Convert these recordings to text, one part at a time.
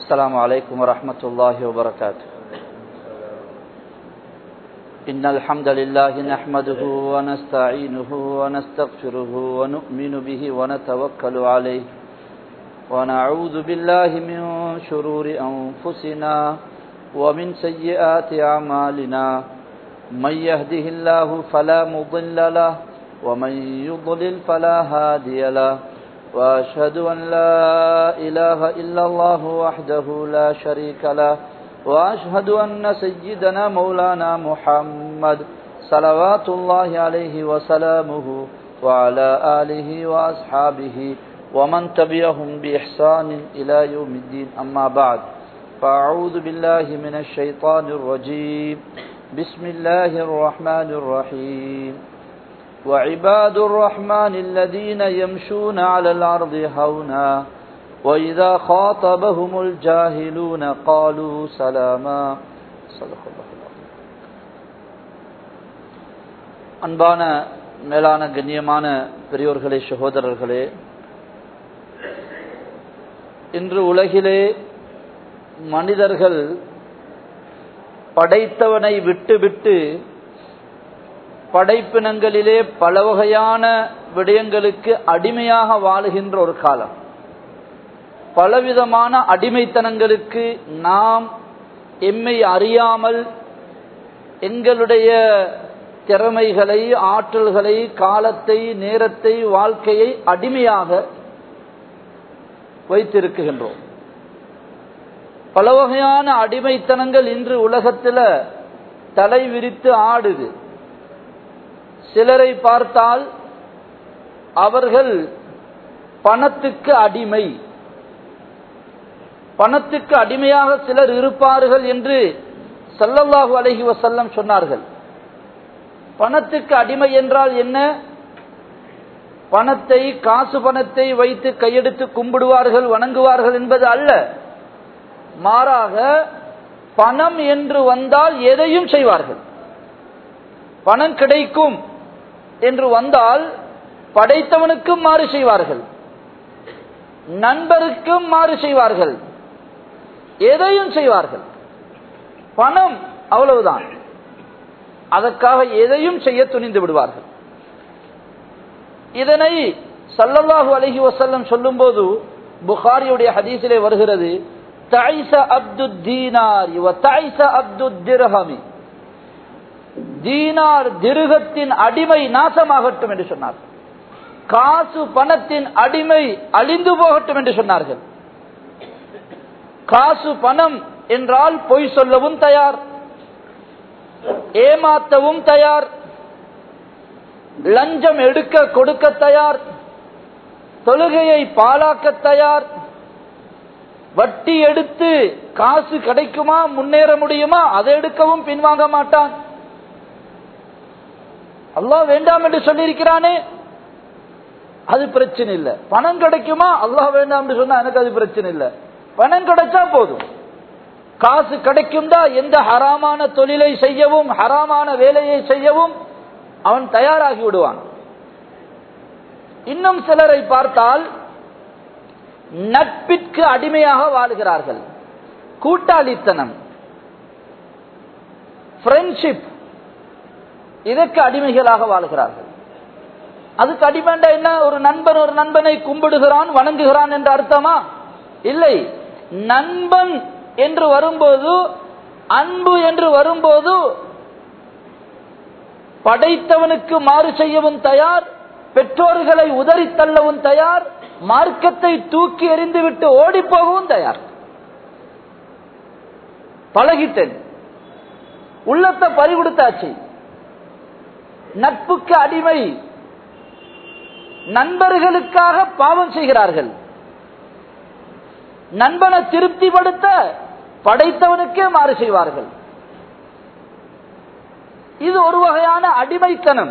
السلام عليكم ورحمة الله وبركاته. إن الحمد لله نحمده ونستعينه ونستغفره ونؤمن به ونتوكل عليه ونعوذ بالله من شرور أنفسنا ومن سيئات أعمالنا. من يهده الله فلا مضل له ومن يضلل فلا هادي له. وأشهد أن لا إله إلا الله وحده لا شريك له. وأشهد أن سيدنا مولانا محمد صلوات الله عليه وسلامه وعلى آله وأصحابه ومن تبعهم بإحسان إلى يوم الدين. أما بعد، فأعوذ بالله من الشيطان الرجيم. بسم الله الرحمن الرحيم. وعباد الرحمن الذين يمشون على الأرض هونا وإذا خاطبهم الجاهلون قالوا سلاما. صدق الله العظيم. அன்பான மேலான கண்ணியமான பெரியோர்களே, சகோதரர்களே, இன்று உலகிலே மனிதர்கள் படைத்தவனை விட்டுவிட்டு படைப்பினங்களிலே பல வகையான விடயங்களுக்கு அடிமையாக வாழுகின்ற ஒரு காலம். பலவிதமான அடிமைத்தனங்களுக்கு நாம் எம்மை அறியாமல் எங்களுடைய திறமைகளை, ஆற்றல்களை, காலத்தை, நேரத்தை, வாழ்க்கையை அடிமையாக வைத்திருக்கின்றோம். பல வகையான அடிமைத்தனங்கள் இன்று உலகத்தில் தலை விரித்து ஆடுது. சிலரை பார்த்தால் அவர்கள் பணத்துக்கு அடிமை, பணத்துக்கு அடிமையாக சிலர் இருப்பார்கள் என்று ஸல்லல்லாஹு அலைஹி வஸல்லம் சொன்னார்கள். பணத்துக்கு அடிமை என்றால் என்ன? பணத்தை, காசு பணத்தை வைத்து கையெடுத்து கும்பிடுவார்கள், வணங்குவார்கள் என்பது அல்ல. மாறாக பணம் என்று வந்தால் எதையும் செய்வார்கள். பணம் கிடைக்கும் என்று வந்தால் படைத்தவனுக்கும் மாறு செய்வார்கள், நண்பருக்கும் மாறு செய்வார்கள், எதையும் செய்வார்கள். பணம் அவ்வளவுதான், அதற்காக எதையும் செய்ய துணிந்து விடுவார்கள். இதனை ஸல்லல்லாஹு அலைஹி வஸல்லம் சொல்லும் போது புகாரியுடைய ஹதீஸிலே வருகிறது, தஐஸ அப்துத் தீனார் வ தஐஸ அப்துத் திர்ஹமி. தீனார் திர்ஹத்தின் அடிமை நாசமாகட்டும் என்று சொன்னார். காசு பணத்தின் அடிமை அழிந்து போகட்டும் என்று சொன்னார்கள். காசு பணம் என்றால் பொய் சொல்லவும் தயார், ஏமாத்தவும் தயார், லஞ்சம் எடுக்க கொடுக்க தயார், தொழுகையை பாழாக்க தயார், வட்டி எடுத்து காசு கிடைக்குமா, முன்னேற முடியுமா, அதை எடுக்கவும் பின்வாங்க மாட்டான். அல்லாஹ் வேண்டாம் என்று சொல்லியிருக்கிறானே, அது பிரச்சனை இல்லை. பணம் கிடைக்குமா, அல்லாஹ் வேண்டாம் என்று சொன்னா எனக்கு அது பிரச்சனை இல்லை, பணம் கிடைச்சா போதும். காசு கிடைக்கும் தான் எந்த ஹராமான தொழிலை செய்யவும், ஹராமான வேலையை செய்யவும் அவன் தயாராகி விடுவான். இன்னும் சிலரை பார்த்தால் நட்பிற்கு அடிமையாக வாழுகிறார்கள். கூட்டாளித்தனம், ஃப்ரெண்ட்ஷிப், இதற்கு அடிமைகளாக வாழ்கிறார்கள். அதுக்கு அடிமைண்டா என்ன? ஒரு நண்பன் ஒரு நண்பனை கும்பிடுகிறான், வணங்குகிறான் என்ற அர்த்தமா? இல்லை. நண்பன் என்று வரும்போது, அன்பு என்று வரும்போது படைத்தவனுக்கு மாறு செய்யவும் தயார், பெற்றோர்களை உதறி தள்ளவும் தயார், மார்க்கத்தை தூக்கி எறிந்துவிட்டு ஓடி போகவும் தயார். பழகிட்டேன், உள்ளத்தை பறிகொடுத்தாச்சு. நட்புக்கு அடிமை, நண்பர்களுக்காக பாவம் செய்கிறார்கள். நண்பனை திருப்திப்படுத்த படைத்தவனுக்கே மாறு செய்வார்கள். இது ஒரு வகையான அடிமைத்தனம்.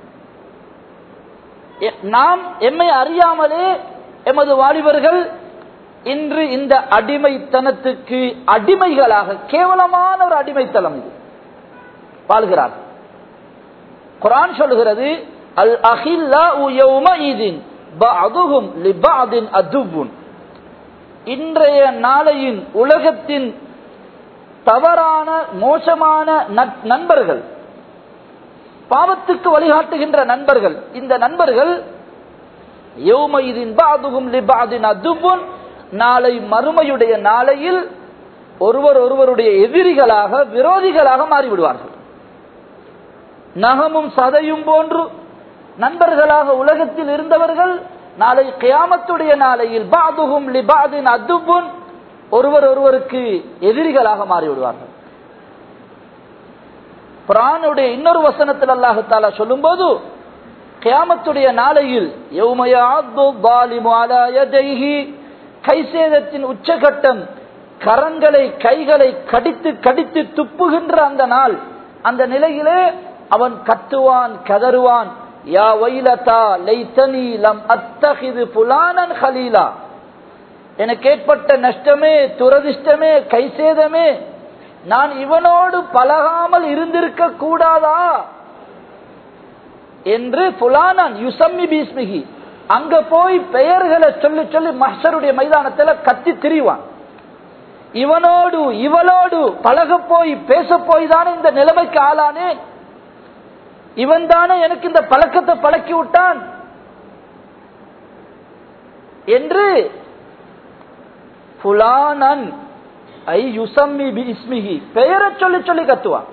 நாம் எம்மை அறியாமலே எமது வாலிபர்கள் இன்று இந்த அடிமைத்தனத்துக்கு அடிமைகளாக, கேவலமான ஒரு அடிமைத்தனம் இது வாழ்கிறார்கள். குர்ஆன் சொல்கிறது, அல் அஹில்லாஉ யௌமஇதின் பஅதுஹும் லிபஅதின் அதுவுன். இன்றைய நாளையின் உலகத்தின் தவறான மோசமான நண்பர்கள், பாவத்துக்கு வழிகாட்டுகின்ற நண்பர்கள், இந்த நண்பர்கள் யௌமைதின் பஅதுஹும் லிபஅதின் அதுவன், நாளை மறுமையுடைய நாளையில் ஒருவர் ஒருவருடைய எதிரிகளாக விரோதிகளாக மாறிவிடுவார்கள். நகமும் சதையும் போன்று நண்பர்களாக உலகத்தில் இருந்தவர்கள் நாளை கியாமத்துடைய நாளையில் பஅதுஹும் லிபஅதின் அதுவன், ஒருவர் ஒருவருக்கு எதிரிகளாக மாறிவிடுவார்கள். குர்ஆனுடைய இன்னொரு வசனத்தில் அல்லாஹ் தஆலா சொல்லும்போது, கியாமத்துடைய நாளையில் யௌம யஅது ஸாலிமு அலா யதைஹி, கைசேதத்தின் உச்சகட்டம், கைகளை கடித்து கடித்து துப்புகின்ற அந்த நாள், அந்த நிலையிலே அவன் கத்துவான், கதறுவான், யா வைலதா லைதனி லம் அத்தகிது ஃபுலானன் கலீலா, எனக்கு ஏற்பட்ட நஷ்டமே, துரதிஷ்டமே, கைசேதமே, நான் இவனோடு பழகாமல் இருந்திருக்க கூடாதா என்று புலானன் யுசம்மி பீஸ்மிகி, அங்க போய் பெயர்களை சொல்லி சொல்லி மஹ்ஷருடைய மைதானத்தில் கத்தி திரிவான். இவனோடு இவளோடு பழக போய் பேச போய் தானே இந்த நிலைமைக்கு ஆளானேன், இவன் தானே எனக்கு இந்த பழக்கத்தை பழக்கி விட்டான் என்று புலானன் ஐ யுசம்மி பிஸ்மிஹி, பெயரை சொல்லி சொல்லி கத்துவான்.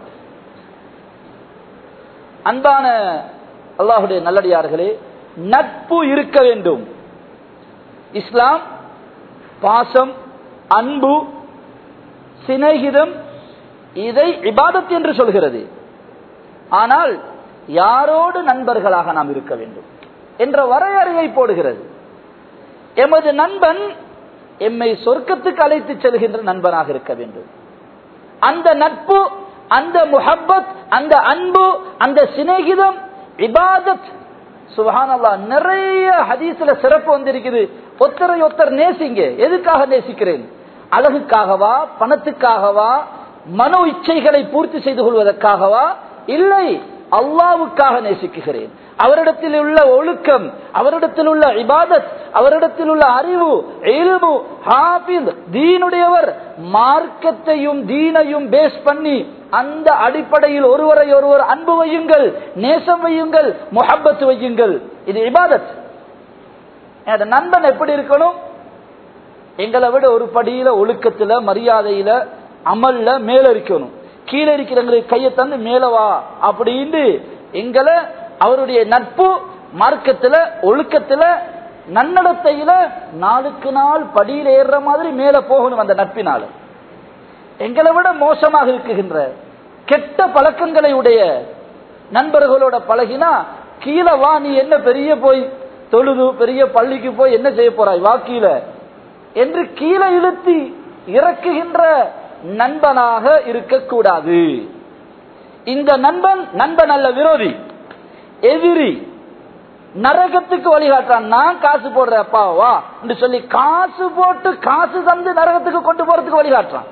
அன்பான அல்லாஹ்வுடைய நல்லடியார்களே, நட்பு இருக்க வேண்டும். இஸ்லாம் பாசம், அன்பு, சிநேகிதம், இதை இபாதத் என்று சொல்கிறது. ஆனால் யாரோடு நண்பர்களாக நாம் இருக்க வேண்டும் என்ற வரையறையை போடுகிறது. எமது நண்பன் எம்மை சொர்க்கத்துக்கு அழைத்து செல்கின்ற நண்பனாக இருக்க வேண்டும். அந்த நட்பு, அந்த முஹப்பத், அந்த அன்பு, அந்த சிநேகிதம் இபாதத். சுப்ஹானல்லாஹ், நிறைய ஹதீஸ்ல சிறப்பு வந்திருக்குது. ஒருத்தரை ஒருத்தர் நேசிங்க. எதுக்காக நேசிக்கிறேன்? அழகுக்காகவா, பணத்துக்காகவா, மனோ இச்சைகளை பூர்த்தி செய்து கொள்வதற்காகவா? இல்லை, அல்லாஹ்வுக்காக நேசிக்கிறேன். அவரிடத்தில் உள்ள ஒழுக்கம், அவரிடத்தில் உள்ள இபாதத், அவரிடத்தில் உள்ள அறிவு, இல்மு, ஹாஃபிஸ், தீனுடையவர், மார்க்கத்தையும் தீனையும் பேஸ் பண்ணி அந்த அடிப்படையில் ஒருவரை ஒருவர் அன்பு வையுங்கள், நேசம் வையுங்கள், முஹப்பத் வையுங்கள். இது இபாதத். நண்பன் எப்படி இருக்கணும்? எங்களை விட ஒரு படியில ஒழுக்கத்துல, மரியாதையில, அமல்ல மேல இருக்கணும். கீழே இருக்கிறவங்களுக்கு கையை தந்து மேலவா அப்படின்னு எங்களை அவருடைய நட்பு மார்க்கத்துல, ஒழுக்கத்துல, நன்னடத்தையில நாளுக்கு நாள் படியில் ஏறுற மாதிரி மேல போகணும். அந்த நட்பினால எங்களை விட மோசமாக இருக்குகின்ற கெட்ட பழக்கங்களை உடைய நண்பர்களோட பழகினா, கீழே வா, நீ என்ன பெரிய போய் தொழுது பெரிய பள்ளிக்கு போய் என்ன செய்ய போறாய் வா கீழே என்று கீழே இழுத்தி இறக்குகின்ற நண்பனாக இருக்கக்கூடாது. இந்த நண்பன் அல்ல, விரோதி, எதிரி, நரகத்துக்கு வழிகாட்டான். நான் காசு போடுறேன் அப்பா வா என்று சொல்லி காசு போட்டு காசு தந்து நரகத்துக்கு கொண்டு போறதுக்கு வழிகாட்டான்.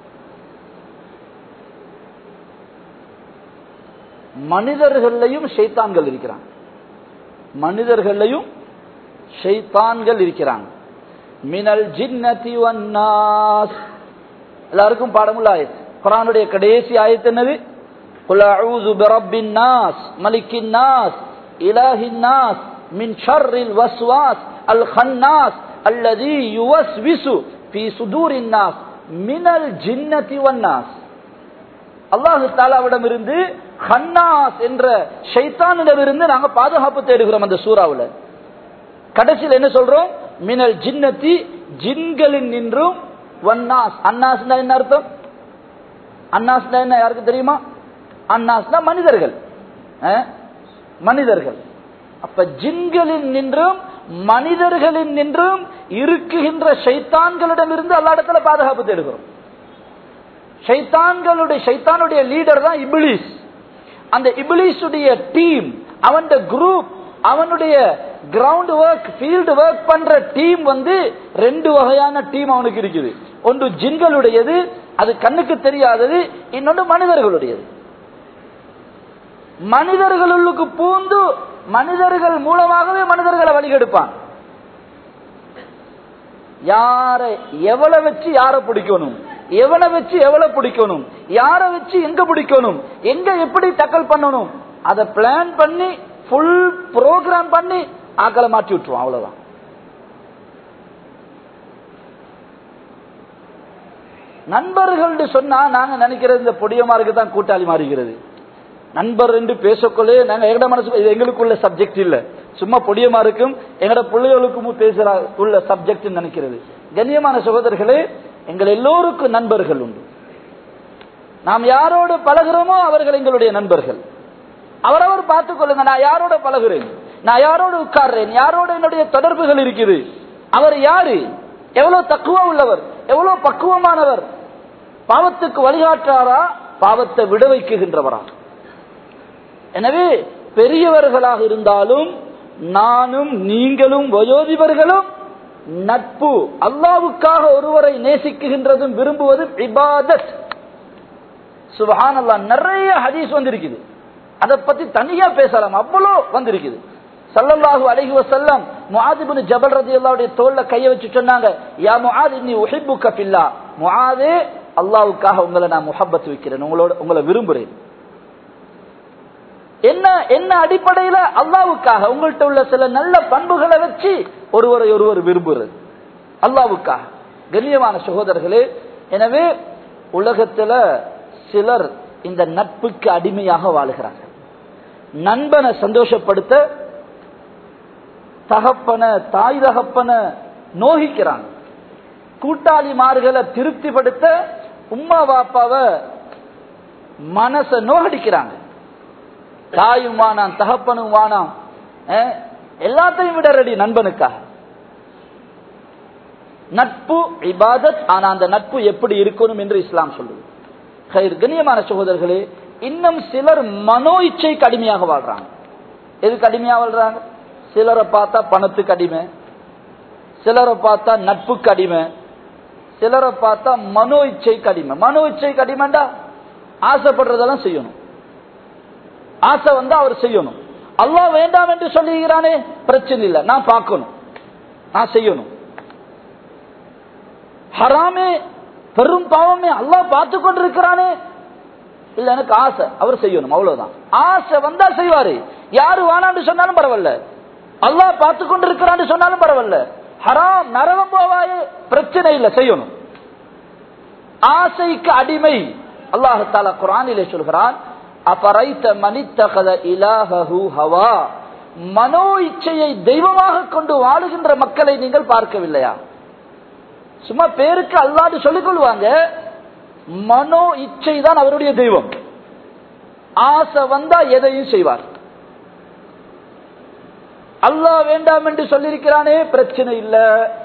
மனிதர்களையும் ஷைத்தான்கள் இருக்கிறாங்க. மனிதர்களையும் ஷைத்தான்கள் இருக்கிறாங்க. மினல் ஜின்னதி வன்னாஸ். எல்லாருக்கும் பாடமுள்ள ஆயத். குர்ஆனுடைய கடைசி ஆயத் என்னது? குல் அஊது பிரப்பின் நாஸ் மலிக்கின் நாஸ் இலாஹின் நாஸ் மின் ஷர்ரில் வஸ்வாஸ் அல் கன்னாஸ் அல்லதி யுவஸ்விசு ஃபீ சுதூரின் நாஸ் மினல் ஜின்னதி வன்னாஸ். அல்லாஹ் தஆலாவிடமிருந்து கன்னாஸ் என்ற ஷைத்தானிடமிருந்து நாங்க பாதுகாப்பு தேடுகிறோம். அந்த சூராவுல கடைசியில் என்ன சொல்றோம்? மினல் ஜின்னதி, ஜின்களின் நின்றும், வன்னாஸ். அன்னாஸ்னா என்ன அர்த்தம்? அன்னாஸ்னா என்ன யாருக்கு தெரியுமா? அன்னாஸ்னா மனிதர்கள். மனிதர்கள். அப்ப ஜின்களின் நின்றும் மனிதர்களின் நின்றும் இருக்குகின்ற ஷைத்தான்களிடமிருந்து அல்லாஹ் இடத்துல பாதுகாப்பு தேடுகிறோம். ஷைத்தானுடைய லீடர் தான் இப்லீஸ். அந்த இப்லீஸுடைய டீம், அவன் குரூப், அவனுடைய கிரவுண்ட் ஒர்க், ஃபீல்டு ஒர்க் பண்ற டீம் ரெண்டு வகையான டீம் அவனுக்கு இருக்குது. ஒன்று ஜின்களுடையது, அது கண்ணுக்கு தெரியாதது. இன்னொன்று மனிதர்களுடையது. மனிதர்களுக்கு பூந்து மனிதர்கள் மூலமாகவே மனிதர்களை வழிகெடுப்பான். யாரை எவ்வளவு வச்சு யாரை பிடிக்கணும், எவனை வச்சு எவ்வளவு பிடிக்கணும், யாரை வச்சு எங்க பிடிக்கணும், எங்க எப்படி டக்கல் பண்ணணும், அதை பிளான் பண்ணி ஃபுல் ப்ரோக்ராம் பண்ணி ஆக்களை மாற்றி விட்டுருவோம். அவ்வளவுதான். நண்பர்கள் சொன்னா நாங்க நினைக்கிறது இந்த பொடியமாருக்கு தான் கூட்டாளி மாறுகிறது. நண்பர் என்று பேசக்கொள்ளே நாங்க எங்கட மனசு எங்களுக்குள்ள சப்ஜெக்ட் இல்ல, சும்மா பொடியமாருக்கும் எங்கட பிள்ளைகளுக்கும் பேசுற உள்ள சப்ஜெக்ட் நினைக்கிறது. கண்ணியமான சகோதரர்களே, எங்கள் எல்லோருக்கும் நண்பர்கள் உண்டு. நாம் யாரோடு பழகிறோமோ அவர்கள் எங்களுடைய நண்பர்கள். அவரவர் பார்த்துக் கொள்ளுங்க, நான் யாரோட பழகிறேன், நான் யாரோடு உட்கார்றேன், யாரோட என்னுடைய தொடர்புகள் இருக்குது, அவர் யாரு, எவ்வளவு தக்குவா உள்ளவர், எவ்வளவு பக்குவமானவர், பாவத்துக்கு வழிகாட்டாரா, பாவத்தை விட வைக்குகின்றவரா. எனவே பெரியவர்களாக இருந்தாலும் நானும் நீங்களும் வயோதிபர்களும் நட்பு அல்லாஹ்வுக்காக ஒருவரை நேசிக்குகின்றதும் விரும்புவதும் இபாதத். சுப்ஹானல்லாஹ், நிறைய ஹதீஸ் வந்திருக்குது, அதை பத்தி தனியா பேசலாம், அவ்வளோ வந்திருக்குது. ஸல்லல்லாஹு அலைஹி வஸல்லம் முஆத் இப்னு ஜபல் ரலியல்லாஹு அன்ஹு தோள்ல கையை வச்சு சொன்னாங்க, யா முஆத் இன்னி உஹிப்புக ஃபில்லாஹ், முஆதே அல்லாஹ்வுக்காக உங்களை நான் முஹப்பத் வைக்கிறேன், உங்களை விரும்புறேன். என்ன என்ன அடிப்படையில்? அல்லாஹ்வுக்காக. உங்கள்கிட்ட உள்ள சில நல்ல பண்புகளை வச்சு ஒருவரை ஒருவர் விரும்புறது அல்லாஹ்வுக்காக. கண்ணியமான சகோதரர்களே, எனவே உலகத்துல சிலர் இந்த நட்புக்கு அடிமையாக வாழுகிறாங்க. நண்பனை சந்தோஷப்படுத்த தகப்பன தாய் தகப்பன நோகிக்கிறாங்க, கூட்டாளிமார்களை திருப்திப்படுத்த உம்மா பாப்பாவை மனச நோகடிக்கிறாங்க. தாயும் வானாம் தகப்பனும் வானாம், எல்லாத்தையும் விட ரெடி நண்பனுக்காக. நட்பு இபாதத். ஆனா அந்த நட்பு எப்படி இருக்கணும் என்று இஸ்லாம் சொல்லுது. கண்ணியமான சகோதரர்களே, இன்னும் சிலர் மனோ இச்சைக்கு அடிமையாக வாழ்றாங்க. எதுக்கு அடிமையாக வாழ்றாங்க? சிலரை பார்த்தா பணத்துக்கு அடிமை, சிலரை பார்த்தா நட்புக்கு அடிமை, சிலரை பார்த்தா மனோ இச்சைக்கு அடிமை. மனோ இச்சைக்கு அடிமைண்டா ஆசைப்படுறதெல்லாம் செய்யணும், ஆசை வந்தா அவர் செய்யணும். அல்லாஹ் வேண்டாம் என்று சொல்லுகிறானே, பிரச்சனை இல்லை, நான் பார்க்கணும், நான் செய்யணும். ஹராமே பெரும் பாவமே அல்லாஹ் பார்த்து கொண்டிருக்கிறானே, இல்ல எனக்கு ஆசை, அவர் செய்யணும், அவ்வளவுதான். ஆசை வந்தா செய்வாரு. யாரு வேணான்னு சொன்னாலும் பரவாயில்ல, அல்லாஹ் பார்த்து கொண்டிருக்கிறான்னு சொன்னாலும் பரவாயில்ல. ஹராம் நரகம் போவாயே, பிரச்சனை இல்லை, செய்யணும். ஆசைக்கு அடிமை. அல்லாஹ் தஆலா குர்ஆனிலே சொல்கிறான், அபரைத மனித்தகத இலாஹஹு ஹவா, மனோ இச்சையை தெய்வமாக கொண்டு வாழுகின்ற மக்களை நீங்கள் பார்க்கவில்லையா? சும்மா பேருக்கு அல்லாஹ்னு சொல்லிக் கொள்வாங்க, மனோ இச்சை தான் அவருடைய தெய்வம். ஆசை வந்தா எதையும் செய்வார். அல்லாஹ் வேண்டாம் என்று சொல்லியிருக்கிறானே, பிரச்சனை இல்ல.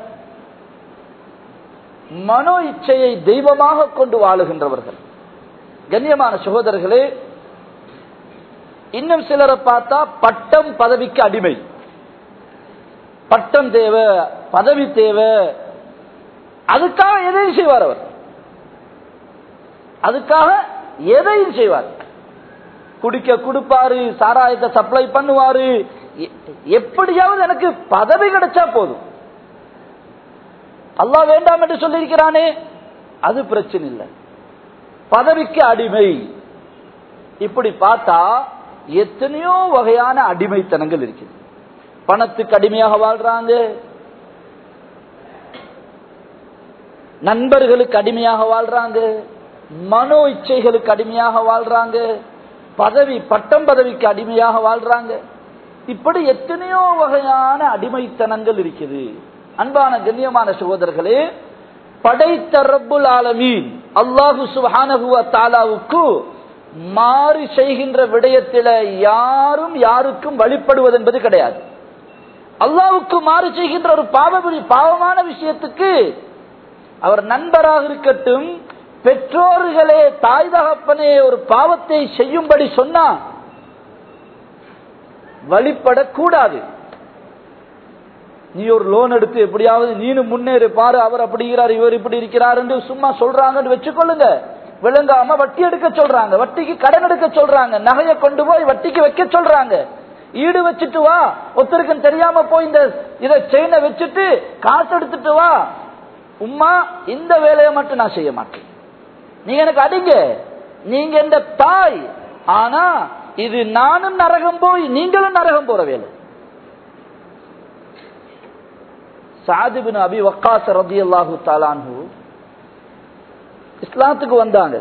மனோ இச்சையை தெய்வமாக கொண்டு வாழுகின்றவர்கள். கண்ணியமான சகோதரர்களே, இன்னும் சிலரை பார்த்தா பட்டம் பதவிக்கு அடிமை. பட்டம் தேவை, பதவி தேவை, அதுக்காக எதையும் செய்வார். அவர் அதுக்காக எதையும் செய்வார். குடிக்க கொடுப்பாரு, சாராயத்தை சப்ளை பண்ணுவாரு, எப்படியாவது எனக்கு பதவி கிடைச்சா போதும். அல்லாஹ் வேண்டாம் என்று சொல்லியிருக்கிறானே, அது பிரச்சனை இல்லை, பதவிக்கு அடிமை. இப்படி பார்த்தா எத்தனையோ வகையான அடிமைத்தனங்கள் இருக்குது. பணத்துக்கு அடிமையாக வாழ்றாங்க, நண்பர்களுக்கு அடிமையாக வாழ்றாங்க, மனோ இச்சைகளுக்கு அடிமையாக வாழ்றாங்க, பதவி பட்டம் பதவிக்கு அடிமையாக வாழ்றாங்க. இப்படி எத்தனையோ வகையான அடிமைத்தனங்கள் இருக்குது. அன்பான கண்ணியமான சகோதரர்களே, படைத்த ரப்புல் ஆலமீன் அல்லாஹு சுப்ஹானஹு வ தஆலாவுக்கு மாறி செய்கின்ற விடயத்தில் யாரும் யாருக்கும் வழிபடுவது என்பது கிடையாது. அல்லாஹ்வுக்கு மாறி செய்கின்ற ஒரு பாவமான விஷயத்துக்கு அவர் நண்பராக இருக்கட்டும், பெற்றோர்களே தாய் தகப்பனே ஒரு பாவத்தை செய்யும்படி சொன்னா வழிபடக்கூடாது. நீ ஒரு லோன் எடுத்து எப்படியாவது நீனும் முன்னேறி பாரு, அவர் அப்படிங்கிறார் இவர் இப்படி இருக்கிறார் என்று சும்மா சொல்றாங்கன்னு வச்சுக்கொள்ளுங்க. விளங்காம வட்டி எடுக்க சொல்றாங்க, வட்டிக்கு கடன் எடுக்க சொல்றாங்க, நகையை கொண்டு போய் வட்டிக்கு வைக்க சொல்றாங்க, ஈடு வச்சுட்டு வா, ஒருத்தருக்கு தெரியாம போய் இந்த இதை செயினை வச்சுட்டு காசு எடுத்துட்டு வா, உம்மா இந்த வேலையை மட்டும் நான் செய்ய மாட்டேன், நீங்க எனக்கு அடிங்க, நீங்க இந்த தாய், ஆனா இது நானும் நரகம் போய் நீங்களும் நரகம் போற வேலை. சஅத் இப்னு அபி வக்காஸ் ரலியல்லாஹு தஆலா அன்ஹு இஸ்லாத்துக்கு வந்தாங்க.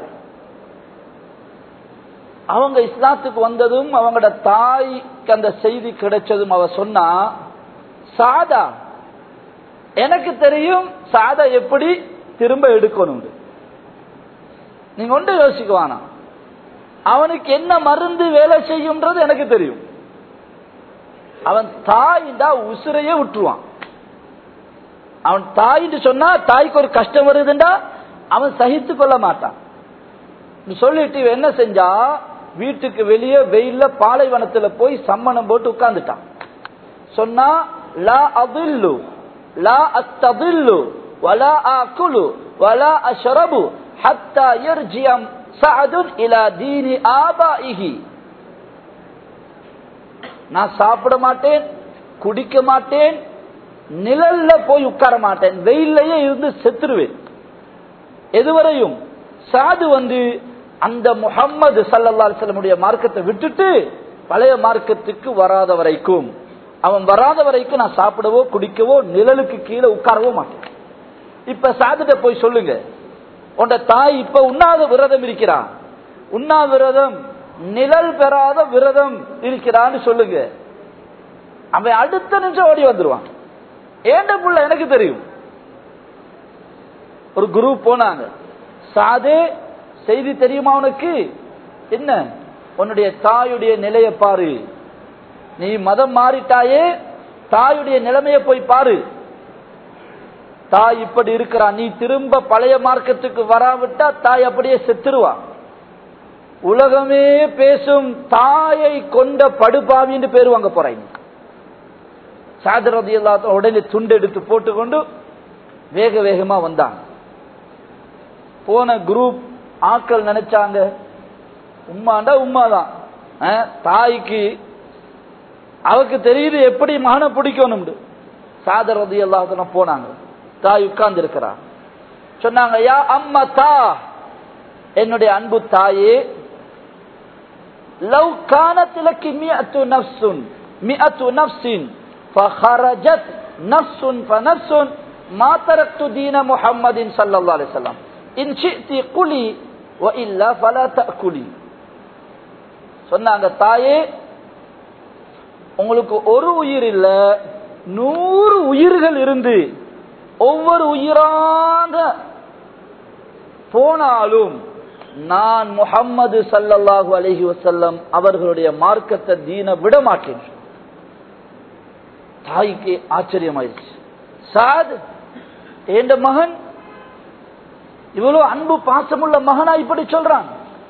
அவங்க இஸ்லாத்துக்கு வந்ததும் அவங்களோட தாய்க்கு அந்த செய்தி கிடைச்சதும் அவ சொன்னா, சாதா எனக்கு தெரியும் சாதா எப்படி திரும்ப எடுக்கணும், நீங்க ஒன்று யோசிக்குவானா, அவனுக்கு என்ன மருந்து வேலை செய்யும்ன்றது எனக்கு தெரியும். அவன் தாய்டா உசுரையே விட்டுருவான். அவன் தாயின்னு சொன்னா தாய்க்கு ஒரு கஷ்டம் வருதுண்டா அவன் சகித்து கொள்ள மாட்டான். சொல்லிட்டு என்ன செஞ்சா, வீட்டுக்கு வெளியே வெயில்ல பாலைவனத்துல போய் சம்மணம் போட்டு உட்கார்ந்துட்டான். சொன்னா லா அதில்லு லா அத்ததில்லு வலா ஆகுலு வலா அஷ்ரபு ஹத்தா யர்ஜியம் சஅதுன் இலா தீனி ஆபாஇஹி. நான் சாப்பிட மாட்டேன், குடிக்க மாட்டேன், நிழல்ல போய் உட்கார மாட்டேன், வெயிலையே இருந்து செத்துருவேன். எதுவரையும் சாது அந்த முஹம்மது ஸல்லல்லாஹு அலைஹி வஸல்லம் உடைய மார்க்கத்தை விட்டுட்டு பழைய மார்க்கத்துக்கு வராத வரைக்கும், அவன் வராத வரைக்கும் நான் சாப்பிடவோ குடிக்கவோ நிழலுக்கு கீழே உட்காரவோ மாட்டேன். இப்ப சாதுட்ட போய் சொல்லுங்க, உண்ட தாய் இப்ப உண்ணாத விரதம் இருக்கிறான், உண்ணா விரதம் நிழல் பெறாத விரதம் இருக்கிறான்னு சொல்லுங்க. அவன் அடுத்த நிமிஷம் ஓடி வந்துருவான். ஏண்ட புள்ள எனக்கு தெரியும். ஒரு குரூப் போனாங்க, சாதே செய்தி தெரியுமா உனக்கு? என்ன, உன்னுடைய தாயுடைய நிலையை பாரு, நீ மதம் மாறிட்டாயே, தாயுடைய நிலைமையை போய் பாரு, தாய் இப்படி இருக்கிறான், நீ திரும்ப பழைய மார்க்கத்துக்கு வராவிட்டா தாய் அப்படியே செத்துருவா. உலகமே பேசும் தாயை கொண்ட படுபாவின்னு பேரு வாங்க போறாங்க. சாத் ரலியல்லாஹு அன்ஹு உடனே துண்டு எடுத்து போட்டுக்கொண்டு வேக வேகமா வந்தாங்க. போன குரூப் ஆட்கள் நினைச்சாங்க, உம்மாண்டா உம்மாதான், தாய்க்கு அவருக்கு தெரியுது எப்படி மகனை பிடிக்கணும். சாத் ரலியல்லாஹு அன்ஹு போனாங்க, தாய் உட்கார்ந்து இருக்கிறா. சொன்னாங்க, யா அம்மதா, என்னுடைய அன்பு தாயே, லவ் கானத் லக்கி மிஅத்து நஃப்ஸுன் மிஅத்து நஃப்ஸின் ஃபஹரஜத் நஃப்ஸுன் ஃபனஃப்ஸுன் மா தரக்து தீன முஹம்மதின் ஸல்லல்லாஹு அலைஹி வஸல்லம் இன் ஷி'தி குலி வ இல்லா ஃபலா தஅகுலி. சொன்னாங்க, தாயே, உங்களுக்கு ஒரு உயிர் இல்ல 100 உயிர்கள் இருந்து ஒவ்வொரு உயிராக போனாலும் நான் முஹம்மது ஸல்லல்லாஹு அலைஹி வஸல்லம் அவர்களுடைய மார்க்கத்தை தீன விட மாட்டேன். தாய்க்கு ஆச்சரியமாயிருச்சு. சாத், என்ற மகன் இவ்வளவு அன்பு பாசமுள்ள மகனா இப்படி சொல்றான்.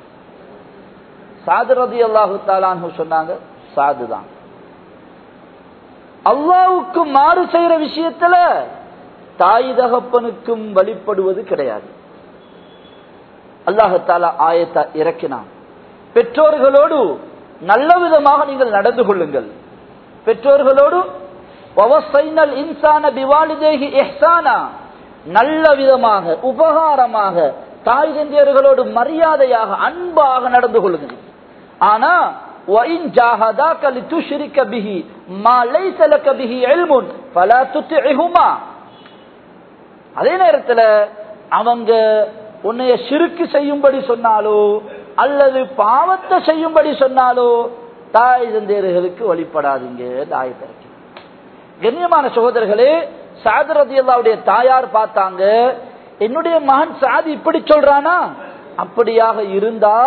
சாத் ரலியல்லாஹு தஆலா அன்ஹு சொன்னாங்க, சாது தான் அல்லாஹ்வுக்கு மாறு செய்யற விஷயத்துல தாய் தகப்பனுக்கும் வழிபடுவது கிடையாது. அல்லாஹ் தஆலா ஆயத்தை இறக்கினான், பெற்றோர்களோடு நல்ல விதமாக நீங்கள் நடந்து கொள்ளுங்கள். பெற்றோர்களோடு வவஸைனல் இன்சான பிவாலிதைஹி இஹ்சானா, நல்ல விதமாக உபகாரமாக தாய் தந்தையர்களோடு மரியாதையாக அன்பாக நடந்து கொள்ளுங்கள். ஆனா وَإِنْ جَاهَدَاكَ لِتُشْرِكَ بِهِ مَا لَيْسَ لَكَ بِهِ عِلْمٌ فَلَا تُطِعْهُمَا. அதே நேரத்தில் அவங்க உன்னைய ஷிர்க் செய்யும்படி சொன்னாலோ அல்லது பாவத்தை செய்யும்படி சொன்னாலோ தாய் தந்தையர்களுக்கு வழிபடாதீங்க. கண்ணியமான சகோதரர்களே, சாத் ரலியல்லாஹுடைய தாயார் பார்த்தாங்க, என்னுடைய மகன் சாத் இப்படி சொல்றானா, அப்படியாக இருந்தா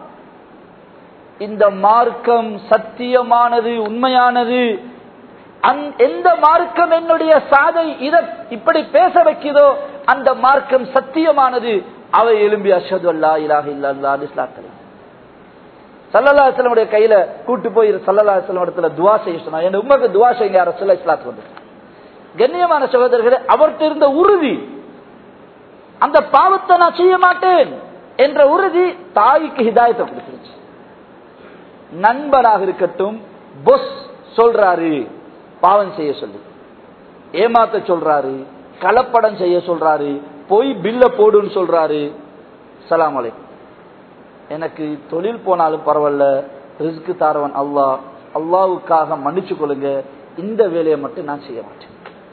இந்த மார்க்கம் சத்தியமானது, உண்மையானது, எந்த மார்க்கம் என்னுடைய சாதை இப்படி பேச வைக்கிறதோ அந்த மார்க்கம் சத்தியமானது. அவை எழும்பி அஷ்ஹது அல்லா இலாஹ இல்லல்லாஹ் இஸ்லாத்துல ஸல்லல்லாஹு அலைஹி வஸல்லம் கையில கூட்டி போய் ஸல்லல்லாஹு அலைஹி வஸல்லம் இடத்துல துஆ செய்ய சொன்னாங்க, என் உம்மக்கு துஆ செய்யுங்க யா ரசூலுல்லாஹ் இஸ்லாத்துக்கு வந்து. கண்ணியமான சகோதரர்களே, அவர்கிட்ட இருந்த உறுதி, அந்த பாவத்தை நான் செய்ய மாட்டேன் என்ற உறுதி தாய்க்கு ஹிதாயத்தை கொடுத்துருச்சு. நண்பராக இருக்கட்டும், பொஸ் சொல்றாரு பாவம் செய்ய சொல்லி, ஏமாத்த சொல்றாரு, கலப்படம் செய்ய சொல்றாரு, போய் பில்ல போடுன்னு சொல்றாரு. ஸலாம் அலைக்கும், எனக்கு தொழில் போனாலும் பரவாயில்ல, ரிஸ்க் தாரவன் அல்லாஹ், அல்லாஹ்வுக்காக மன்னிச்சு கொள்ளுங்க, இந்த வேலையை மட்டும் நான் செய்ய மாட்டேன்.